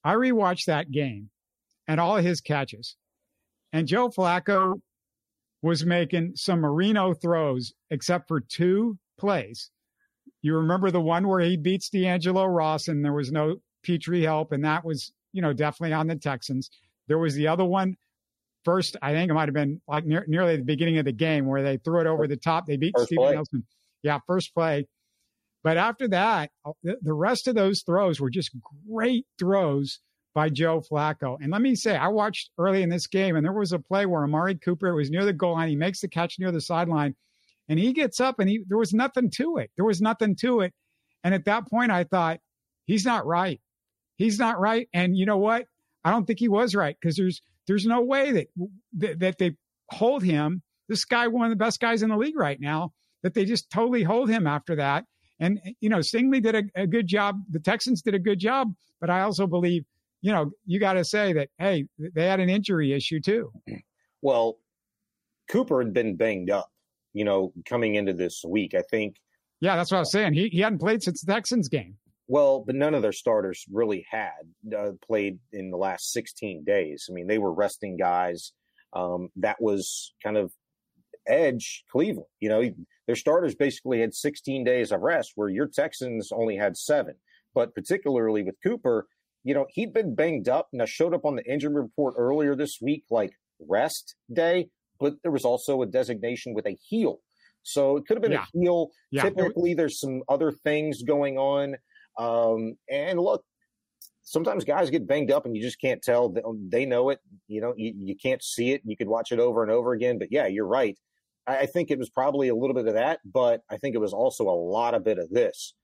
I rewatched that game and all of his catches, and Joe Flacco was making some Marino throws except for 2 plays. You remember the one where he beats D'Angelo Ross and there was no Petrie help, and that was, definitely on the Texans. There was the other one first, I think it might have been like nearly the beginning of the game where they threw it over the top. They beat Steven Nelson. Yeah, first play. But after that, the rest of those throws were just great throws by Joe Flacco. And let me say, I watched early in this game, and there was a play where Amari Cooper was near the goal line. He makes the catch near the sideline, and he gets up, and there was nothing to it. There was nothing to it. And at that point, I thought, he's not right. He's not right. And you know what? I don't think he was right, because there's no way that they hold him. This guy, one of the best guys in the league right now, that they just totally hold him after that. And, Stingley did a good job. The Texans did a good job. But I also believe, you got to say that, hey, they had an injury issue too. Well, Cooper had been banged up, coming into this week, I think. Yeah, that's what I was saying. He hadn't played since the Texans game. Well, but none of their starters really had played in the last 16 days. I mean, they were resting guys. That was kind of edge Cleveland. Their starters basically had 16 days of rest, where your Texans only had 7. But particularly with Cooper, he'd been banged up, and I showed up on the injury report earlier this week, like rest day, but there was also a designation with a heel. So it could have been a heel. Yeah. Typically, there's some other things going on. And look, sometimes guys get banged up and you just can't tell. They know it. You can't see it. You could watch it over and over again. But yeah, you're right. I think it was probably a little bit of that, but I think it was also a lot of bit of this.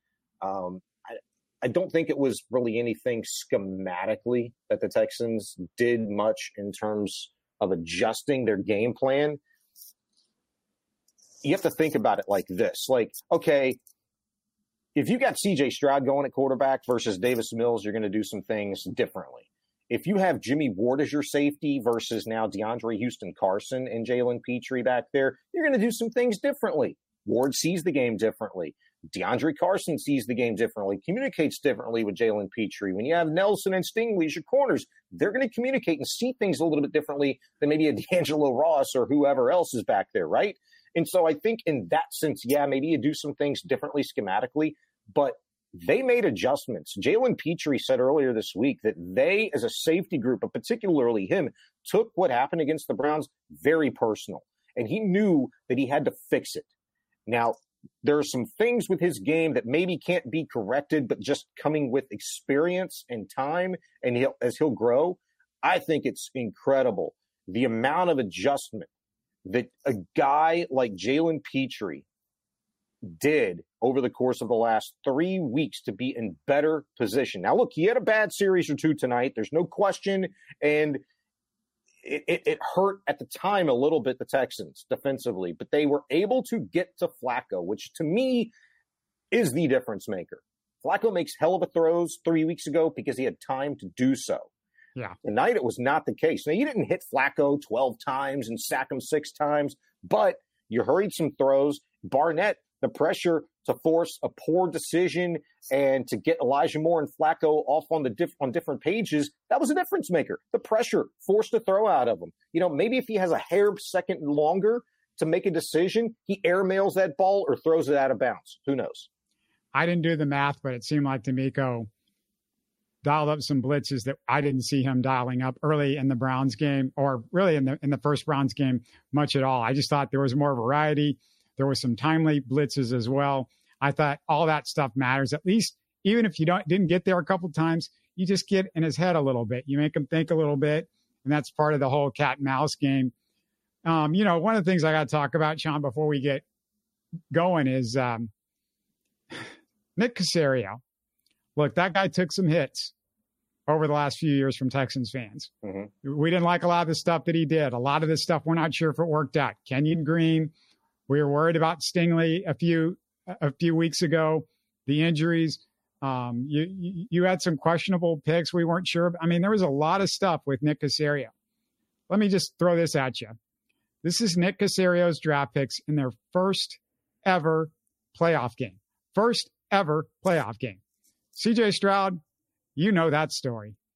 I don't think it was really anything schematically that the Texans did much in terms of adjusting their game plan. You have to think about it like this. Like, okay, if you got C.J. Stroud going at quarterback versus Davis Mills, you're going to do some things differently. If you have Jimmy Ward as your safety versus now DeAndre Houston Carson and Jalen Petrie back there, you're going to do some things differently. Ward sees the game differently. DeAndre Carson sees the game differently, communicates differently with Jalen Petrie. When you have Nelson and Stingley as your corners, they're going to communicate and see things a little bit differently than maybe a D'Angelo Ross or whoever else is back there, right? And so I think in that sense, yeah, maybe you do some things differently schematically, but they made adjustments. Jalen Petrie said earlier this week that they, as a safety group, but particularly him, took what happened against the Browns very personal. And he knew that he had to fix it. Now, there are some things with his game that maybe can't be corrected, but just coming with experience and time, and as he'll grow, I think it's incredible the amount of adjustment that a guy like Jalen Petrie did over the course of the last 3 weeks to be in better position. Now, look, he had a bad series or two tonight. There's no question. And it hurt at the time a little bit, the Texans defensively, but they were able to get to Flacco, which to me is the difference maker. Flacco makes hell of a throws 3 weeks ago because he had time to do so. Yeah. Tonight it was not the case. Now, you didn't hit Flacco 12 times and sack him 6 times, but you hurried some throws. Barnett, the pressure to force a poor decision and to get Elijah Moore and Flacco off on on different pages, that was a difference maker. The pressure forced a throw out of him. Maybe if he has a hair second longer to make a decision, he airmails that ball or throws it out of bounds. Who knows? I didn't do the math, but it seemed like D'Amico dialed up some blitzes that I didn't see him dialing up early in the Browns game, or really in the first Browns game much at all. I just thought there was more variety. There was some timely blitzes as well. I thought all that stuff matters. At least, even if you didn't get there a couple times, you just get in his head a little bit. You make him think a little bit, and that's part of the whole cat and mouse game. One of the things I got to talk about, Sean, before we get going is Nick Caserio. Look, that guy took some hits over the last few years from Texans fans. Mm-hmm. We didn't like a lot of the stuff that he did. A lot of this stuff, we're not sure if it worked out. Kenyon Green, we were worried about Stingley a few weeks ago, the injuries. You had some questionable picks we weren't sure. I mean, there was a lot of stuff with Nick Caserio. Let me just throw this at you. This is Nick Caserio's draft picks in their first ever playoff game. First ever playoff game. C.J. Stroud, you know that story.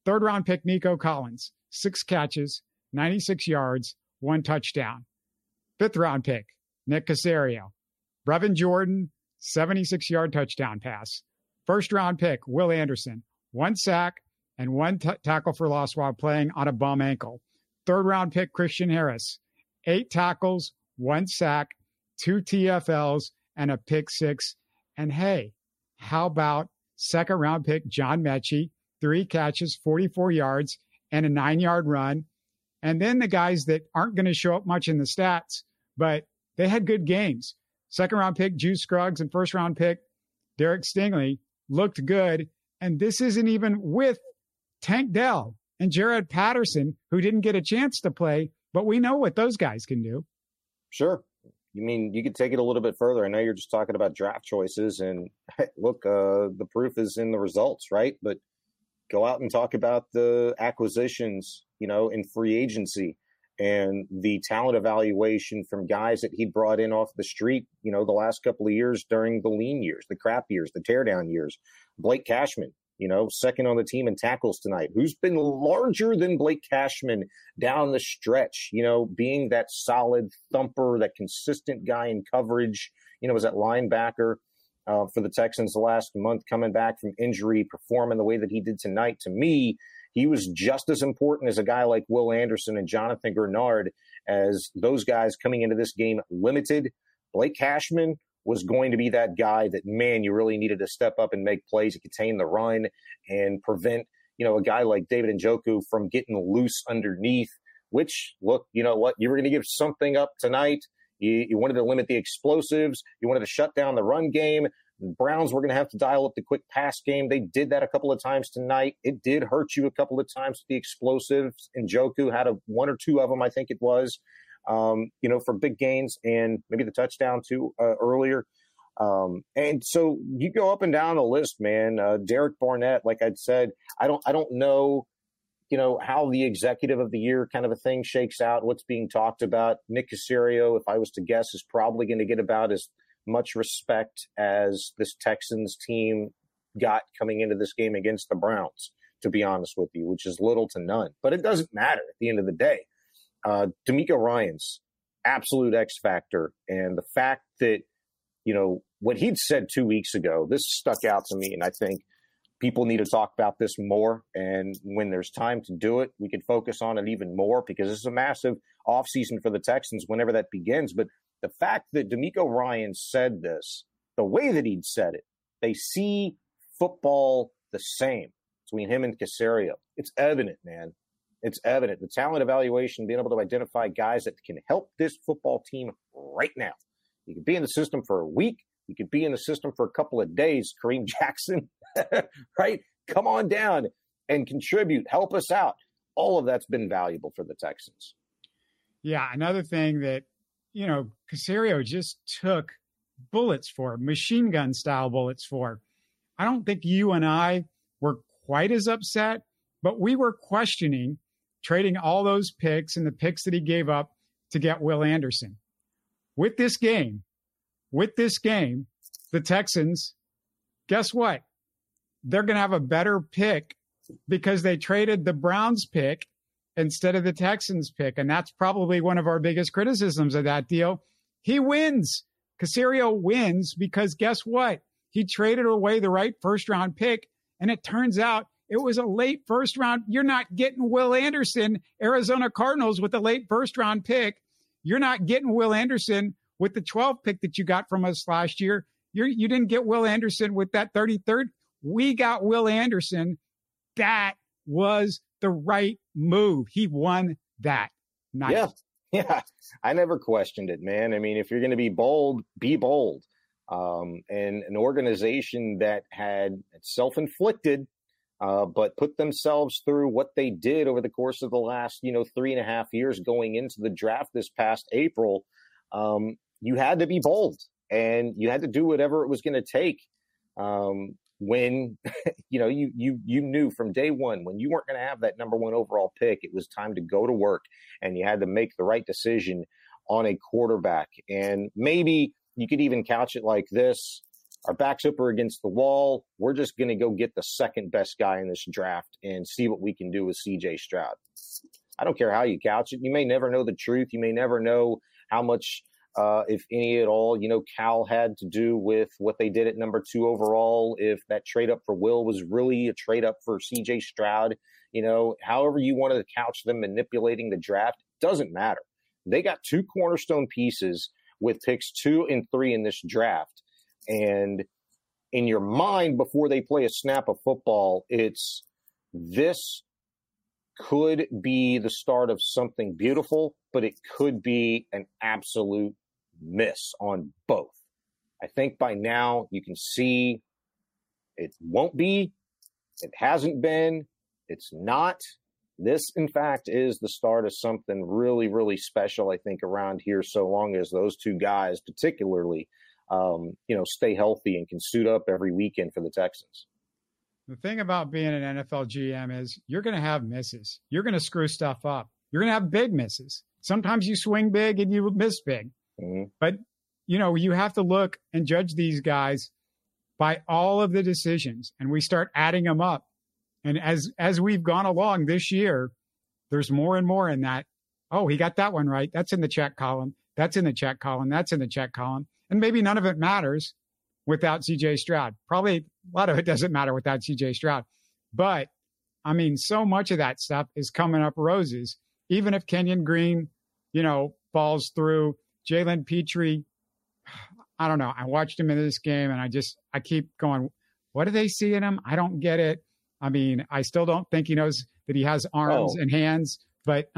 Third round pick, Nico Collins, 6 catches, 96 yards, 1 touchdown. Fifth round pick, Nick Caserio. Brevin Jordan, 76-yard touchdown pass. First round pick, Will Anderson, 1 sack and 1 tackle for loss while playing on a bum ankle. Third round pick, Christian Harris, 8 tackles, 1 sack, 2 TFLs, and a pick 6. And hey, how about second round pick, John Mechie, 3 catches, 44 yards, and a 9-yard run. And then the guys that aren't going to show up much in the stats, but they had good games. Second round pick, Juice Scruggs, and first round pick, Derek Stingley, looked good. And this isn't even with Tank Dell and Jared Patterson, who didn't get a chance to play, but we know what those guys can do. Sure. You mean you could take it a little bit further. I know you're just talking about draft choices, and look, the proof is in the results, right? But go out and talk about the acquisitions, in free agency and the talent evaluation from guys that he brought in off the street, the last couple of years during the lean years, the crap years, the teardown years. Blake Cashman, second on the team in tackles tonight. Who's been larger than Blake Cashman down the stretch, being that solid thumper, that consistent guy in coverage, was that linebacker for the Texans the last month, coming back from injury, performing the way that he did tonight. To me, he was just as important as a guy like Will Anderson and Jonathan Grenard, as those guys coming into this game limited. Blake Cashman was going to be that guy that, man, you really needed to step up and make plays and contain the run and prevent, a guy like David Njoku from getting loose underneath, which, look, you know what? You were going to give something up tonight. You wanted to limit the explosives. You wanted to shut down the run game. The Browns were going to have to dial up the quick pass game. They did that a couple of times tonight. It did hurt you a couple of times with the explosives. Njoku had 1 or 2 of them, I think it was, for big gains, and maybe the touchdown too earlier. And so you go up and down the list, man. Derek Barnett, like I'd said, I don't know, how the executive of the year kind of a thing shakes out, what's being talked about. Nick Caserio, if I was to guess, is probably going to get about as much respect as this Texans team got coming into this game against the Browns, to be honest with you, which is little to none. But it doesn't matter at the end of the day. D'Amico Ryans, absolute X factor. And the fact that, what he'd said 2 weeks ago, this stuck out to me. And I think people need to talk about this more. And when there's time to do it, we can focus on it even more, because this is a massive offseason for the Texans whenever that begins. But the fact that D'Amico Ryans said this, the way that he'd said it, they see football the same between him and Caserio. It's evident, man. It's evident. The talent evaluation, being able to identify guys that can help this football team right now. You could be in the system for a week. You could be in the system for a couple of days. Kareem Jackson, right? Come on down and contribute. Help us out. All of that's been valuable for the Texans. Yeah, another thing that, Caserio just took bullets for, machine gun style bullets for. I don't think you and I were quite as upset, but we were questioning trading all those picks and the picks that he gave up to get Will Anderson. With this game, the Texans, guess what? They're going to have a better pick because they traded the Browns pick instead of the Texans pick. And that's probably one of our biggest criticisms of that deal. He wins. Caserio wins because guess what? He traded away the right first-round pick, and it turns out it was a late first round. You're not getting Will Anderson, Arizona Cardinals, with a late first-round pick. You're not getting Will Anderson with the 12th pick that you got from us last year. You didn't get Will Anderson with that 33rd. We got Will Anderson. That was the right move. He won that night. Yeah. I never questioned it, man. I mean, if you're going to be bold, be bold. And an organization that had self-inflicted, but put themselves through what they did over the course of the last, 3.5 years going into the draft this past April, you had to be bold and you had to do whatever it was going to take. When, you knew from day one, when you weren't going to have that number 1 overall pick, it was time to go to work and you had to make the right decision on a quarterback. And maybe you could even couch it like this. our backs up are against the wall. We're just going to go get the second best guy in this draft and see what we can do with CJ Stroud. I don't care how you couch it. You may never know the truth. You may never know how much, if any at all, Cal had to do with what they did at number 2 overall. If that trade up for Will was really a trade up for CJ Stroud, however you wanted to couch them manipulating the draft, doesn't matter. They got 2 cornerstone pieces with picks 2 and 3 in this draft. And in your mind, before they play a snap of football, it's this could be the start of something beautiful, but it could be an absolute miss on both. I think by now you can see it won't be, it hasn't been, it's not. This, in fact, is the start of something really, really special, I think, around here, so long as those 2 guys particularly, stay healthy and can suit up every weekend for the Texans. The thing about being an NFL GM is you're going to have misses. You're going to screw stuff up. You're going to have big misses. Sometimes you swing big and you miss big. Mm-hmm. But, you have to look and judge these guys by all of the decisions, and we start adding them up. And as we've gone along this year, there's more and more in that. Oh, he got that one right. That's in the check column. That's in the check column. That's in the check column. And maybe none of it matters without CJ Stroud. Probably a lot of it doesn't matter without CJ Stroud. But, so much of that stuff is coming up roses. Even if Kenyon Green, falls through, Jalen Petrie, I don't know. I watched him in this game, and I keep going, what do they see in him? I don't get it. I still don't think he knows that he has arms and hands. But,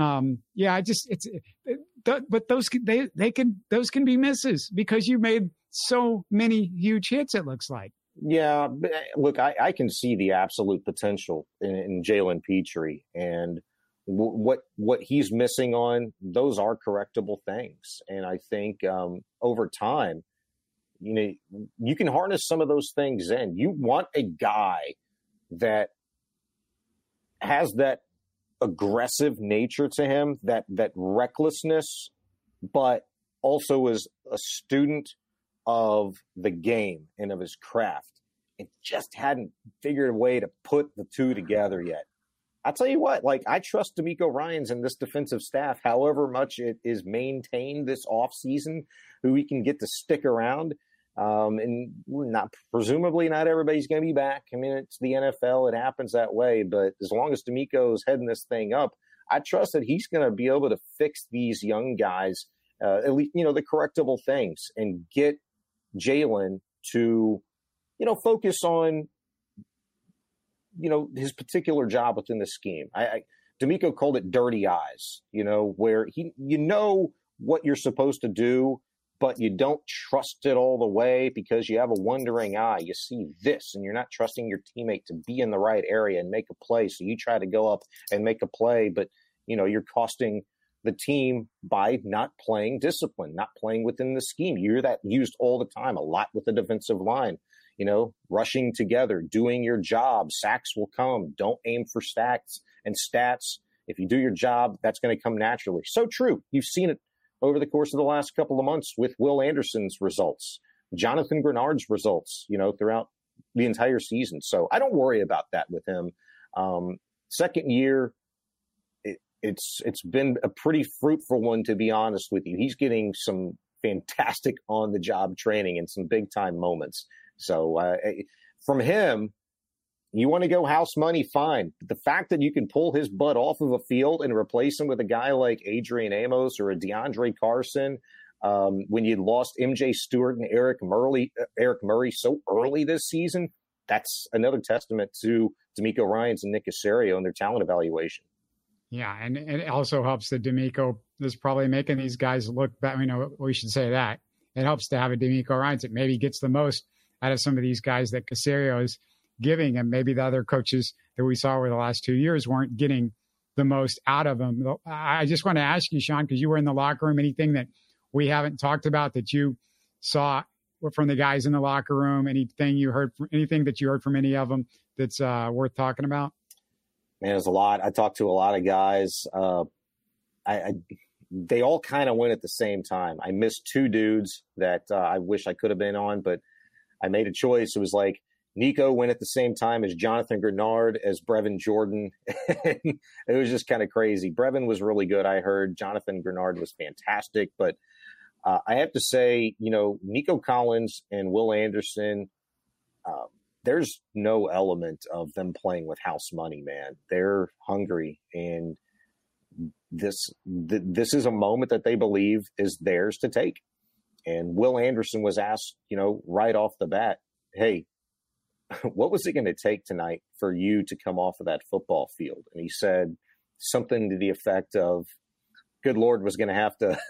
but those can be misses because you made so many huge hits, it looks like. Yeah, look, I can see the absolute potential in Jalen Petrie, and what he's missing on, those are correctable things. And I think over time, you can harness some of those things in. You want a guy that has that aggressive nature to him, that recklessness, but also is a student of the game and of his craft, and just hadn't figured a way to put the 2 together yet. I'll tell you what, I trust DeMeco Ryans and this defensive staff, however much it is maintained this offseason, who we can get to stick around. And presumably not everybody's going to be back. It's the NFL. It happens that way. But as long as DeMeco's heading this thing up, I trust that he's going to be able to fix these young guys, at least, the correctable things, and get Jalen to, focus on, his particular job within the scheme. DeMeco called it dirty eyes, where what you're supposed to do, but you don't trust it all the way because you have a wandering eye. You see this, and you're not trusting your teammate to be in the right area and make a play. So you try to go up and make a play, but, you're costing the team by not playing discipline, not playing within the scheme. You hear that used all the time, a lot with the defensive line, rushing together, doing your job. Sacks will come. Don't aim for stacks and stats. If you do your job, that's going to come naturally. So true. You've seen it over the course of the last couple of months with Will Anderson's results, Jonathan Grenard's results, throughout the entire season. So I don't worry about that with him. Second year, it's been a pretty fruitful one, to be honest with you. He's getting some fantastic on-the-job training and some big-time moments. So from him, you want to go house money, fine. But the fact that you can pull his butt off of a field and replace him with a guy like Adrian Amos or a DeAndre Carson, when you lost MJ Stewart and Eric Murray so early this season, that's another testament to DeMeco Ryans and Nick Caserio and their talent evaluation. Yeah, and it also helps that DeMeco is probably making these guys look back. We should say that. It helps to have a DeMeco Ryans that maybe gets the most out of some of these guys that Caserio is giving, and maybe the other coaches that we saw over the last 2 years weren't getting the most out of them. I just want to ask you, Sean, because you were in the locker room, anything that we haven't talked about that you saw from the guys in the locker room, anything that you heard from any of them that's worth talking about? Man, there's a lot. I talked to a lot of guys. They all kind of went at the same time. I missed 2 dudes that I wish I could have been on, but I made a choice. It was like Nico went at the same time as Jonathan Grenard, as Brevin Jordan. It was just kind of crazy. Brevin was really good, I heard. Jonathan Grenard was fantastic. But I have to say, Nico Collins and Will Anderson, there's no element of them playing with house money, man. They're hungry. And this is a moment that they believe is theirs to take. And Will Anderson was asked, right off the bat, hey, what was it going to take tonight for you to come off of that football field? And he said something to the effect of, good Lord was going to have to,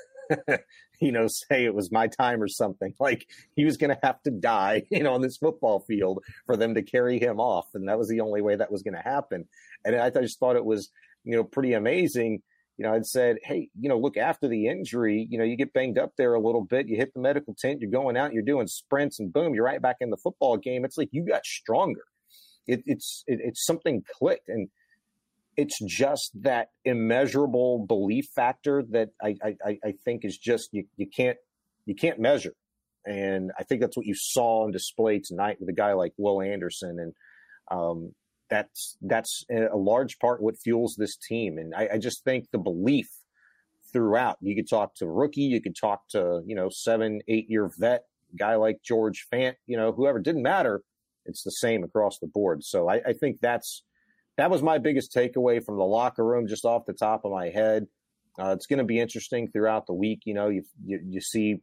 say it was my time or something. Like he was going to have to die, on this football field for them to carry him off. And that was the only way that was going to happen. And I just thought it was, pretty amazing. I'd said, hey, look, after the injury, you get banged up there a little bit. You hit the medical tent, you're going out, you're doing sprints, and boom, you're right back in the football game. It's like you got stronger. It's something clicked. And it's just that immeasurable belief factor that I think is just you can't measure. And I think that's what you saw on display tonight with a guy like Will Anderson. And that's a large part what fuels this team. And I just think the belief throughout, you could talk to rookie, you could talk to, 7-8 year vet, guy like George Fant, whoever, didn't matter. It's the same across the board. So I think that was my biggest takeaway from the locker room, just off the top of my head. It's going to be interesting throughout the week. You see,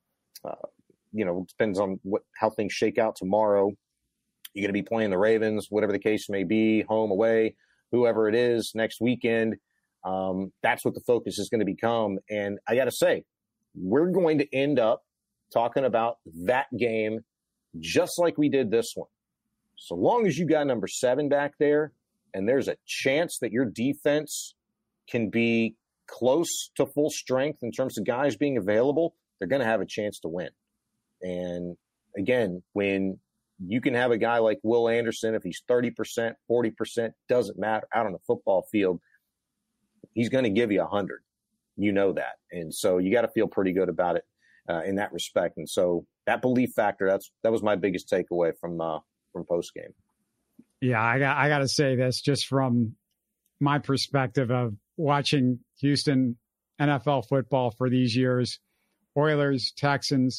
it depends on how things shake out tomorrow. You're going to be playing the Ravens, whatever the case may be, home, away, whoever it is next weekend. That's what the focus is going to become. And I got to say, we're going to end up talking about that game just like we did this one. So long as you got number 7 back there and there's a chance that your defense can be close to full strength in terms of guys being available, they're going to have a chance to win. And again, when you can have a guy like Will Anderson, if he's 30%, 40%, doesn't matter, out on the football field, he's going to give you 100. You know that. And so you got to feel pretty good about it in that respect. And so that belief factor, that was my biggest takeaway from post game. Yeah, I got to say this just from my perspective of watching Houston NFL football for these years, Oilers, Texans.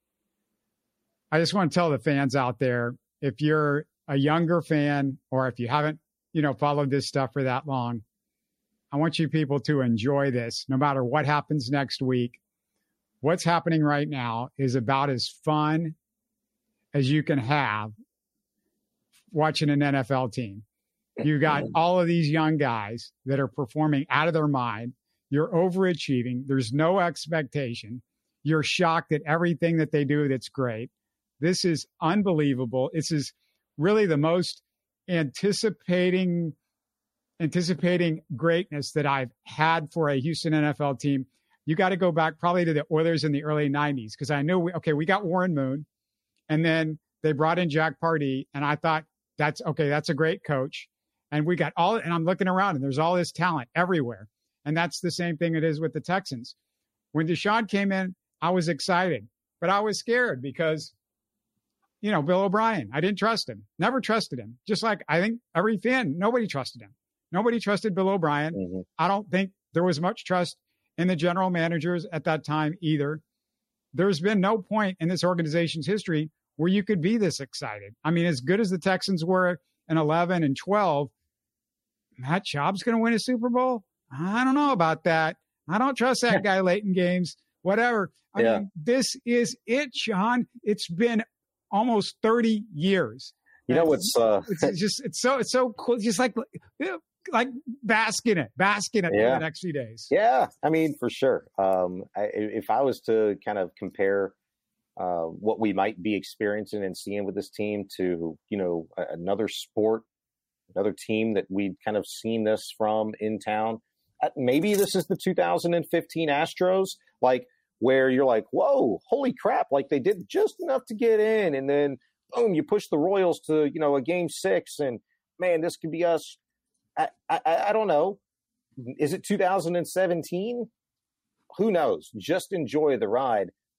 I just want to tell the fans out there, if you're a younger fan or if you haven't, followed this stuff for that long, I want you people to enjoy this no matter what happens next week. What's happening right now is about as fun as you can have watching an NFL team. You got all of these young guys that are performing out of their mind. You're overachieving. There's no expectation. You're shocked at everything that they do that's great. This is unbelievable. This is really the most anticipating greatness that I've had for a Houston NFL team. You got to go back probably to the Oilers in the early 90s because I knew, we got Warren Moon, and then they brought in Jack Pardee, and I thought, that's a great coach. And we got and I'm looking around, and there's all this talent everywhere. And that's the same thing it is with the Texans. When Deshaun came in, I was excited, but I was scared because Bill O'Brien, I didn't trust him, never trusted him. Just like I think every fan, nobody trusted him. Nobody trusted Bill O'Brien. Mm-hmm. I don't think there was much trust in the general managers at that time either. There's been no point in this organization's history where you could be this excited. I mean, as good as the Texans were in 11 and 12, Matt Schaub's going to win a Super Bowl? I don't know about that. I don't trust that guy late in games, whatever. I mean, this is it, Sean. It's been almost 30 years. It's so cool. Just like bask in it for the next few days. Yeah. I mean, for sure. If I was to kind of compare what we might be experiencing and seeing with this team to, another sport, another team that we'd kind of seen this from in town, maybe this is the 2015 Astros, like where you're like, whoa, holy crap. Like they did just enough to get in. And then boom, you push the Royals to, a game 6 and man, this could be us. I don't know. Is it 2017? Who knows? Just enjoy the ride.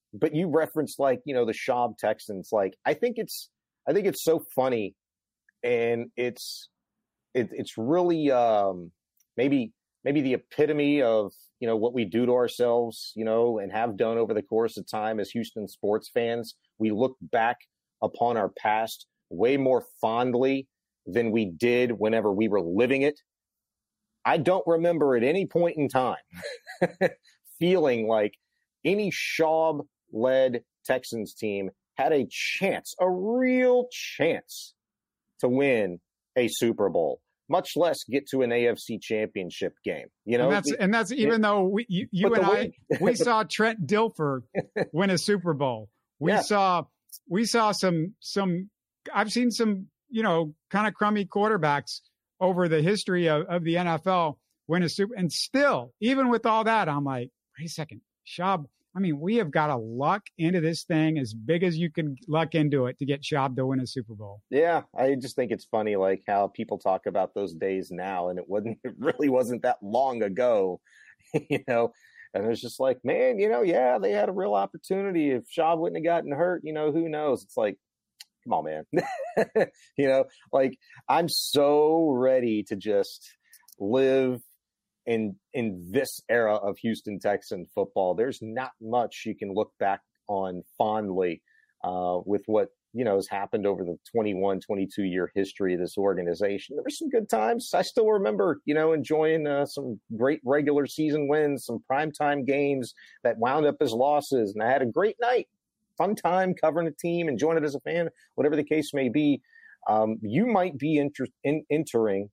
but you referenced like, the Schaub Texans. Like, I think it's so funny, and it's really maybe the epitome of, what we do to ourselves, and have done over the course of time as Houston sports fans. We look back upon our past way more fondly than we did whenever we were living it. I don't remember at any point in time feeling like any Schaub-led Texans team had a chance, a real chance to win a Super Bowl, much less get to an AFC championship game. And that's even though you and I saw Trent Dilfer win a Super Bowl. We saw some I've seen some, kind of crummy quarterbacks over the history of the NFL win a Super. And still, even with all that, I'm like, wait a second, Schaub. I mean, we have got to luck into this thing as big as you can luck into it to get Schaub to win a Super Bowl. Yeah, I just think it's funny, like how people talk about those days now, and it really wasn't that long ago, And it's just like, man, yeah, they had a real opportunity. If Schaub wouldn't have gotten hurt, who knows? It's like, come on, man. Like, I'm so ready to just live in this era of Houston Texan football. There's not much you can look back on fondly with what, has happened over the 21, 22-year history of this organization. There were some good times. I still remember, enjoying some great regular season wins, some primetime games that wound up as losses. And I had a great night, fun time covering a team, enjoying it as a fan, whatever the case may be. You might be entering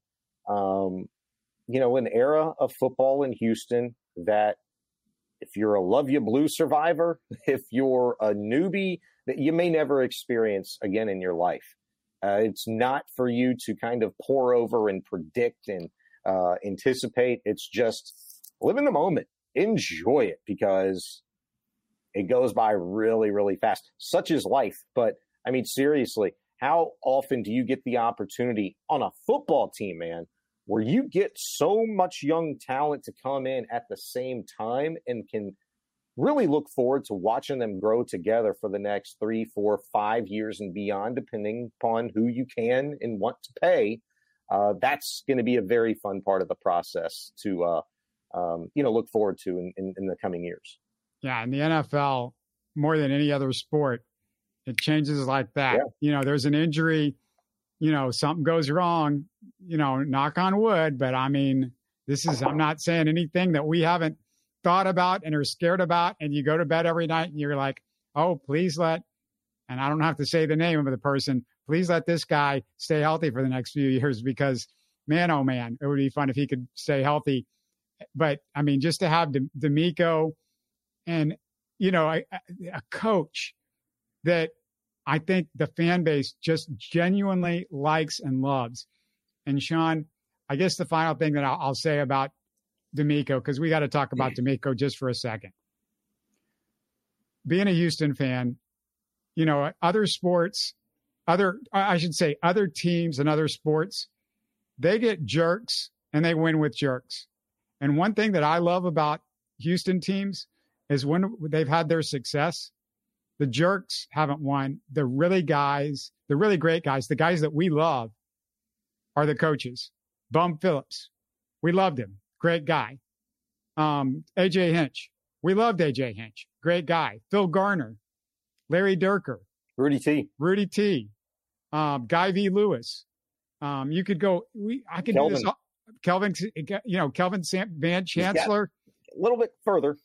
an era of football in Houston that, if you're a Love You Blue survivor, if you're a newbie, that you may never experience again in your life. It's not for you to kind of pour over and predict and anticipate. It's just live in the moment, enjoy it, because it goes by really, really fast. Such is life. But I mean, seriously, how often do you get the opportunity on a football team, man, where you get so much young talent to come in at the same time and can really look forward to watching them grow together for the next 3, 4, 5 years and beyond, depending upon who you can and want to pay. That's going to be a very fun part of the process to, look forward to in the coming years. Yeah. In the NFL, more than any other sport, it changes like that. Yeah. There's an injury, something goes wrong, knock on wood. But I mean, I'm not saying anything that we haven't thought about and are scared about. And you go to bed every night and you're like, oh, please and I don't have to say the name of the person, please let this guy stay healthy for the next few years, because man, oh man, it would be fun if he could stay healthy. But I mean, just to have DeMeco and, a coach that I think the fan base just genuinely likes and loves. And Sean, I guess the final thing that I'll say about DeMeco, because we got to talk about DeMeco just for a second. Being a Houston fan, other sports, other teams and other sports, they get jerks and they win with jerks. And one thing that I love about Houston teams is when they've had their success, the jerks haven't won. The really great guys, the guys that we love, are the coaches. Bum Phillips, we loved him. Great guy. A.J. Hinch. We loved A.J. Hinch. Great guy. Phil Garner. Larry Durker. Rudy T. Guy V. Lewis. You could go. I could do this. Kelvin Van Chancellor. A little bit further.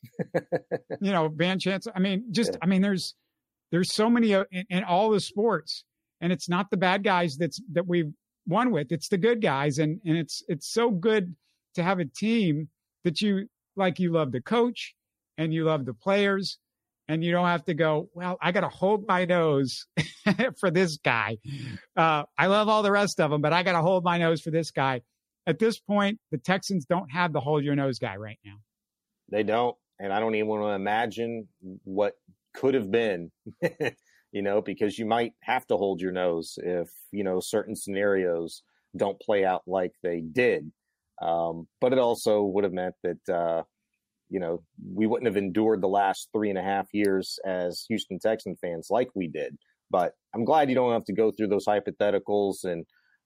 Van Chancellor. I mean, there's so many in all the sports, and it's not the bad guys that we've won with. It's the good guys, and it's so good to have a team that you love the coach and you love the players, and you don't have to go, well, I got to hold my nose for this guy. I love all the rest of them, but I got to hold my nose for this guy. At this point, the Texans don't have the hold your nose guy right now. They don't. And I don't even want to imagine what could have been, because you might have to hold your nose if, certain scenarios don't play out like they did. But it also would have meant that, we wouldn't have endured the last 3.5 years as Houston Texan fans like we did. But I'm glad you don't have to go through those hypotheticals and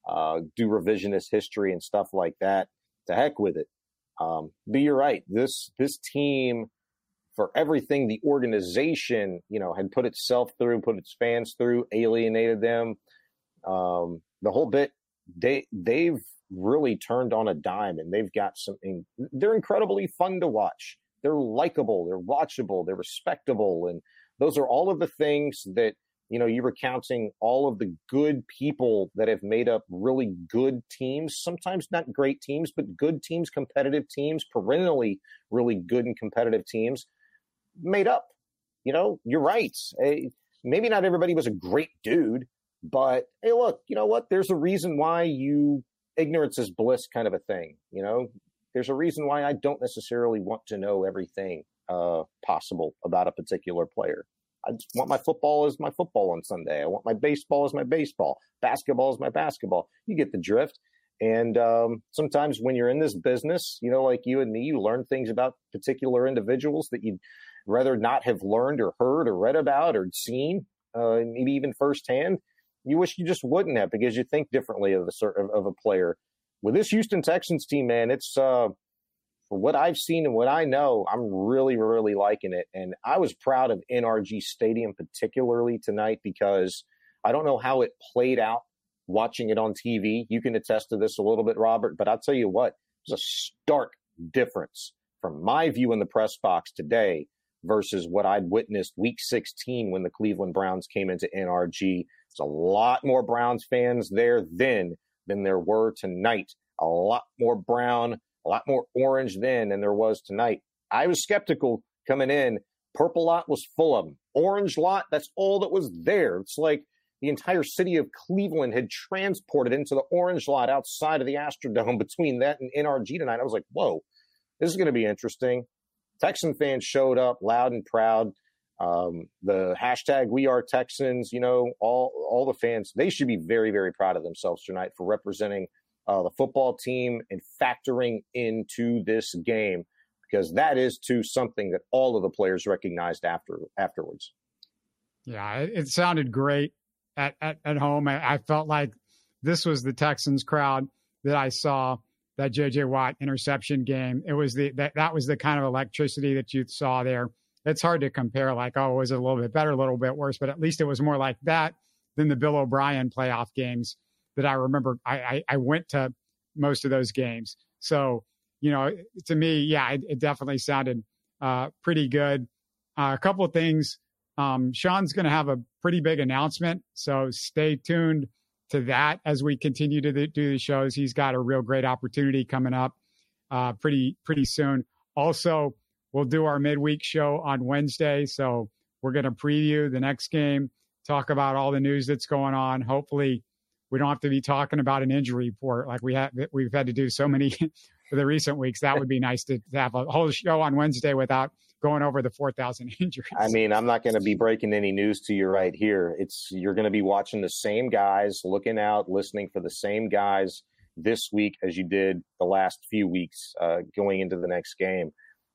do revisionist history and stuff like that. To heck with it. But you're right. This team, for everything the organization, had put itself through, put its fans through, alienated them, the whole bit, they've really turned on a dime, and they've got something. They're incredibly fun to watch. They're likable, they're watchable, they're respectable. And those are all of the things that, you were counting all of the good people that have made up really good teams, sometimes not great teams, but good teams, competitive teams, perennially really good and competitive teams made up. You're right. Hey, maybe not everybody was a great dude, but hey, look, you know what? There's a reason why ignorance is bliss kind of a thing. There's a reason why I don't necessarily want to know everything possible about a particular player. I just want my football as my football on Sunday. I want my baseball as my baseball. Basketball as my basketball. You get the drift. And sometimes when you're in this business, like you and me, you learn things about particular individuals that you'd rather not have learned or heard or read about or seen, maybe even firsthand. You wish you just wouldn't have, because you think differently of a player. With this Houston Texans team, man, it's for what I've seen and what I know, I'm really, really liking it. And I was proud of NRG Stadium particularly tonight, because I don't know how it played out watching it on TV. You can attest to this a little bit, Robert, but I'll tell you what, there's a stark difference from my view in the press box today versus what I'd witnessed week 16 when the Cleveland Browns came into NRG. There's a lot more Browns fans there then than there were tonight. A lot more brown, a lot more orange then than there was tonight. I was skeptical coming in. Purple lot was full of them. Orange lot, that's all that was there. It's like the entire city of Cleveland had transported into the orange lot outside of the Astrodome between that and NRG tonight. I was like, whoa, this is going to be interesting. Texan fans showed up loud and proud. The hashtag We Are Texans, all the fans, they should be very, very proud of themselves tonight for representing the football team and factoring into this game, because that is something that all of the players recognized afterwards. Yeah, it sounded great at home. I felt like this was the Texans crowd that I saw that J.J. Watt interception game. It was that was the kind of electricity that you saw there. It's hard to compare, like, oh, was it a little bit better, a little bit worse, but at least it was more like that than the Bill O'Brien playoff games that I remember. I went to most of those games. So, to me, yeah, it definitely sounded pretty good. A couple of things. Sean's going to have a pretty big announcement, so stay tuned to that as we continue to do the shows. He's got a real great opportunity coming up pretty soon. Also, we'll do our midweek show on Wednesday, so we're going to preview the next game, talk about all the news that's going on. Hopefully, we don't have to be talking about an injury report like we've had to do so many for the recent weeks. That would be nice to have a whole show on Wednesday without going over the 4,000 injuries. I mean, I'm not going to be breaking any news to you right here. You're going to be watching the same guys, looking out, listening for the same guys this week as you did the last few weeks going into the next game.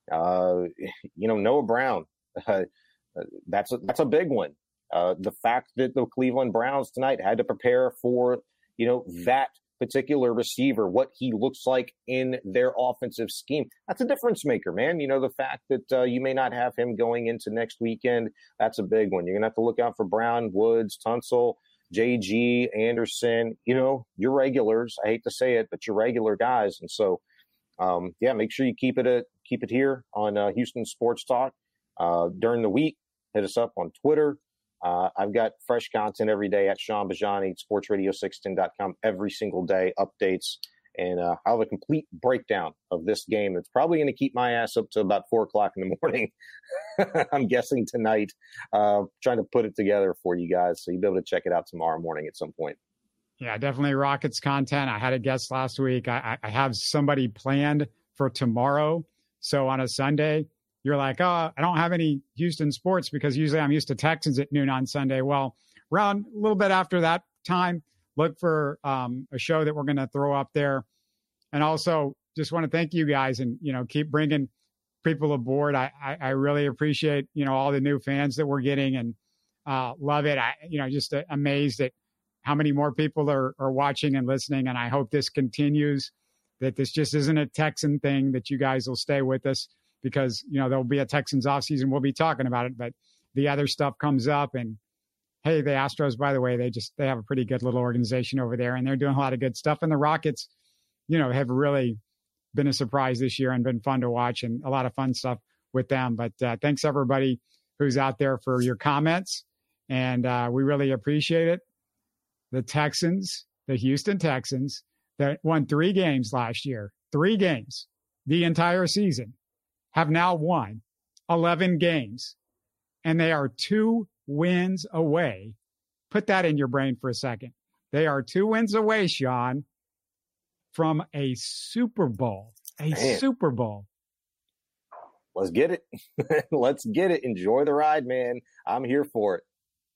Noah Brown, that's a big one. The fact that the Cleveland Browns tonight had to prepare for, that particular receiver, what he looks like in their offensive scheme, that's a difference maker, man. The fact that you may not have him going into next weekend, that's a big one. You're going to have to look out for Brown, Woods, Tunsil, JG, Anderson, your regulars. I hate to say it, but your regular guys. And so, make sure you keep it here on Houston Sports Talk during the week. Hit us up on Twitter. I've got fresh content every day at Sean Bajani, sportsradio610.com every single day, updates, and I'll have a complete breakdown of this game. It's probably going to keep my ass up to about 4:00 in the morning. I'm guessing tonight, trying to put it together for you guys. So you'll be able to check it out tomorrow morning at some point. Yeah, definitely Rockets content. I had a guest last week. I have somebody planned for tomorrow. So on a Sunday, you're like, oh, I don't have any Houston sports because usually I'm used to Texans at noon on Sunday. Well, around a little bit after that time, look for a show that we're going to throw up there. And also just want to thank you guys and, keep bringing people aboard. I really appreciate, all the new fans that we're getting and love it. Just amazed at how many more people are watching and listening. And I hope this continues, that this just isn't a Texan thing, that you guys will stay with us because, there'll be a Texans offseason. We'll be talking about it, but the other stuff comes up. And hey, the Astros, by the way, they have a pretty good little organization over there and they're doing a lot of good stuff. And the Rockets, have really been a surprise this year and been fun to watch and a lot of fun stuff with them. But thanks everybody who's out there for your comments. And we really appreciate it. The Texans, the Houston Texans, that won 3 games last year, 3 games, the entire season, have now won 11 games. And they are 2 wins away. Put that in your brain for a second. They are 2 wins away, Sean, from a Super Bowl. Super Bowl. Let's get it. Let's get it. Enjoy the ride, man. I'm here for it.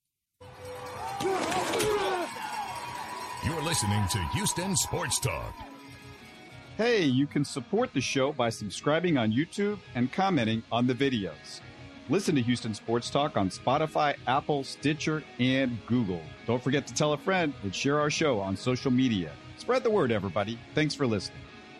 You're listening to Houston Sports Talk. Hey, you can support the show by subscribing on YouTube and commenting on the videos. Listen to Houston Sports Talk on Spotify, Apple, Stitcher, and Google. Don't forget to tell a friend and share our show on social media. Spread the word, everybody. Thanks for listening.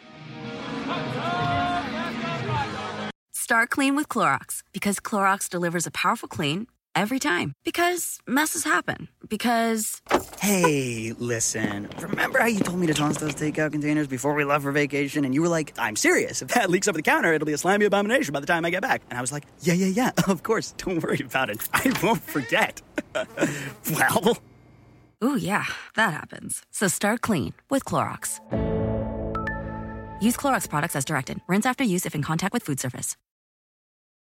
Start clean with Clorox because Clorox delivers a powerful clean every time. Because messes happen. Because... Hey, listen. Remember how you told me to toss those takeout containers before we left for vacation? And you were like, I'm serious. If that leaks over the counter, it'll be a slimy abomination by the time I get back. And I was like, yeah. Of course. Don't worry about it. I won't forget. Well... Ooh, yeah. That happens. So start clean with Clorox. Use Clorox products as directed. Rinse after use if in contact with food surface.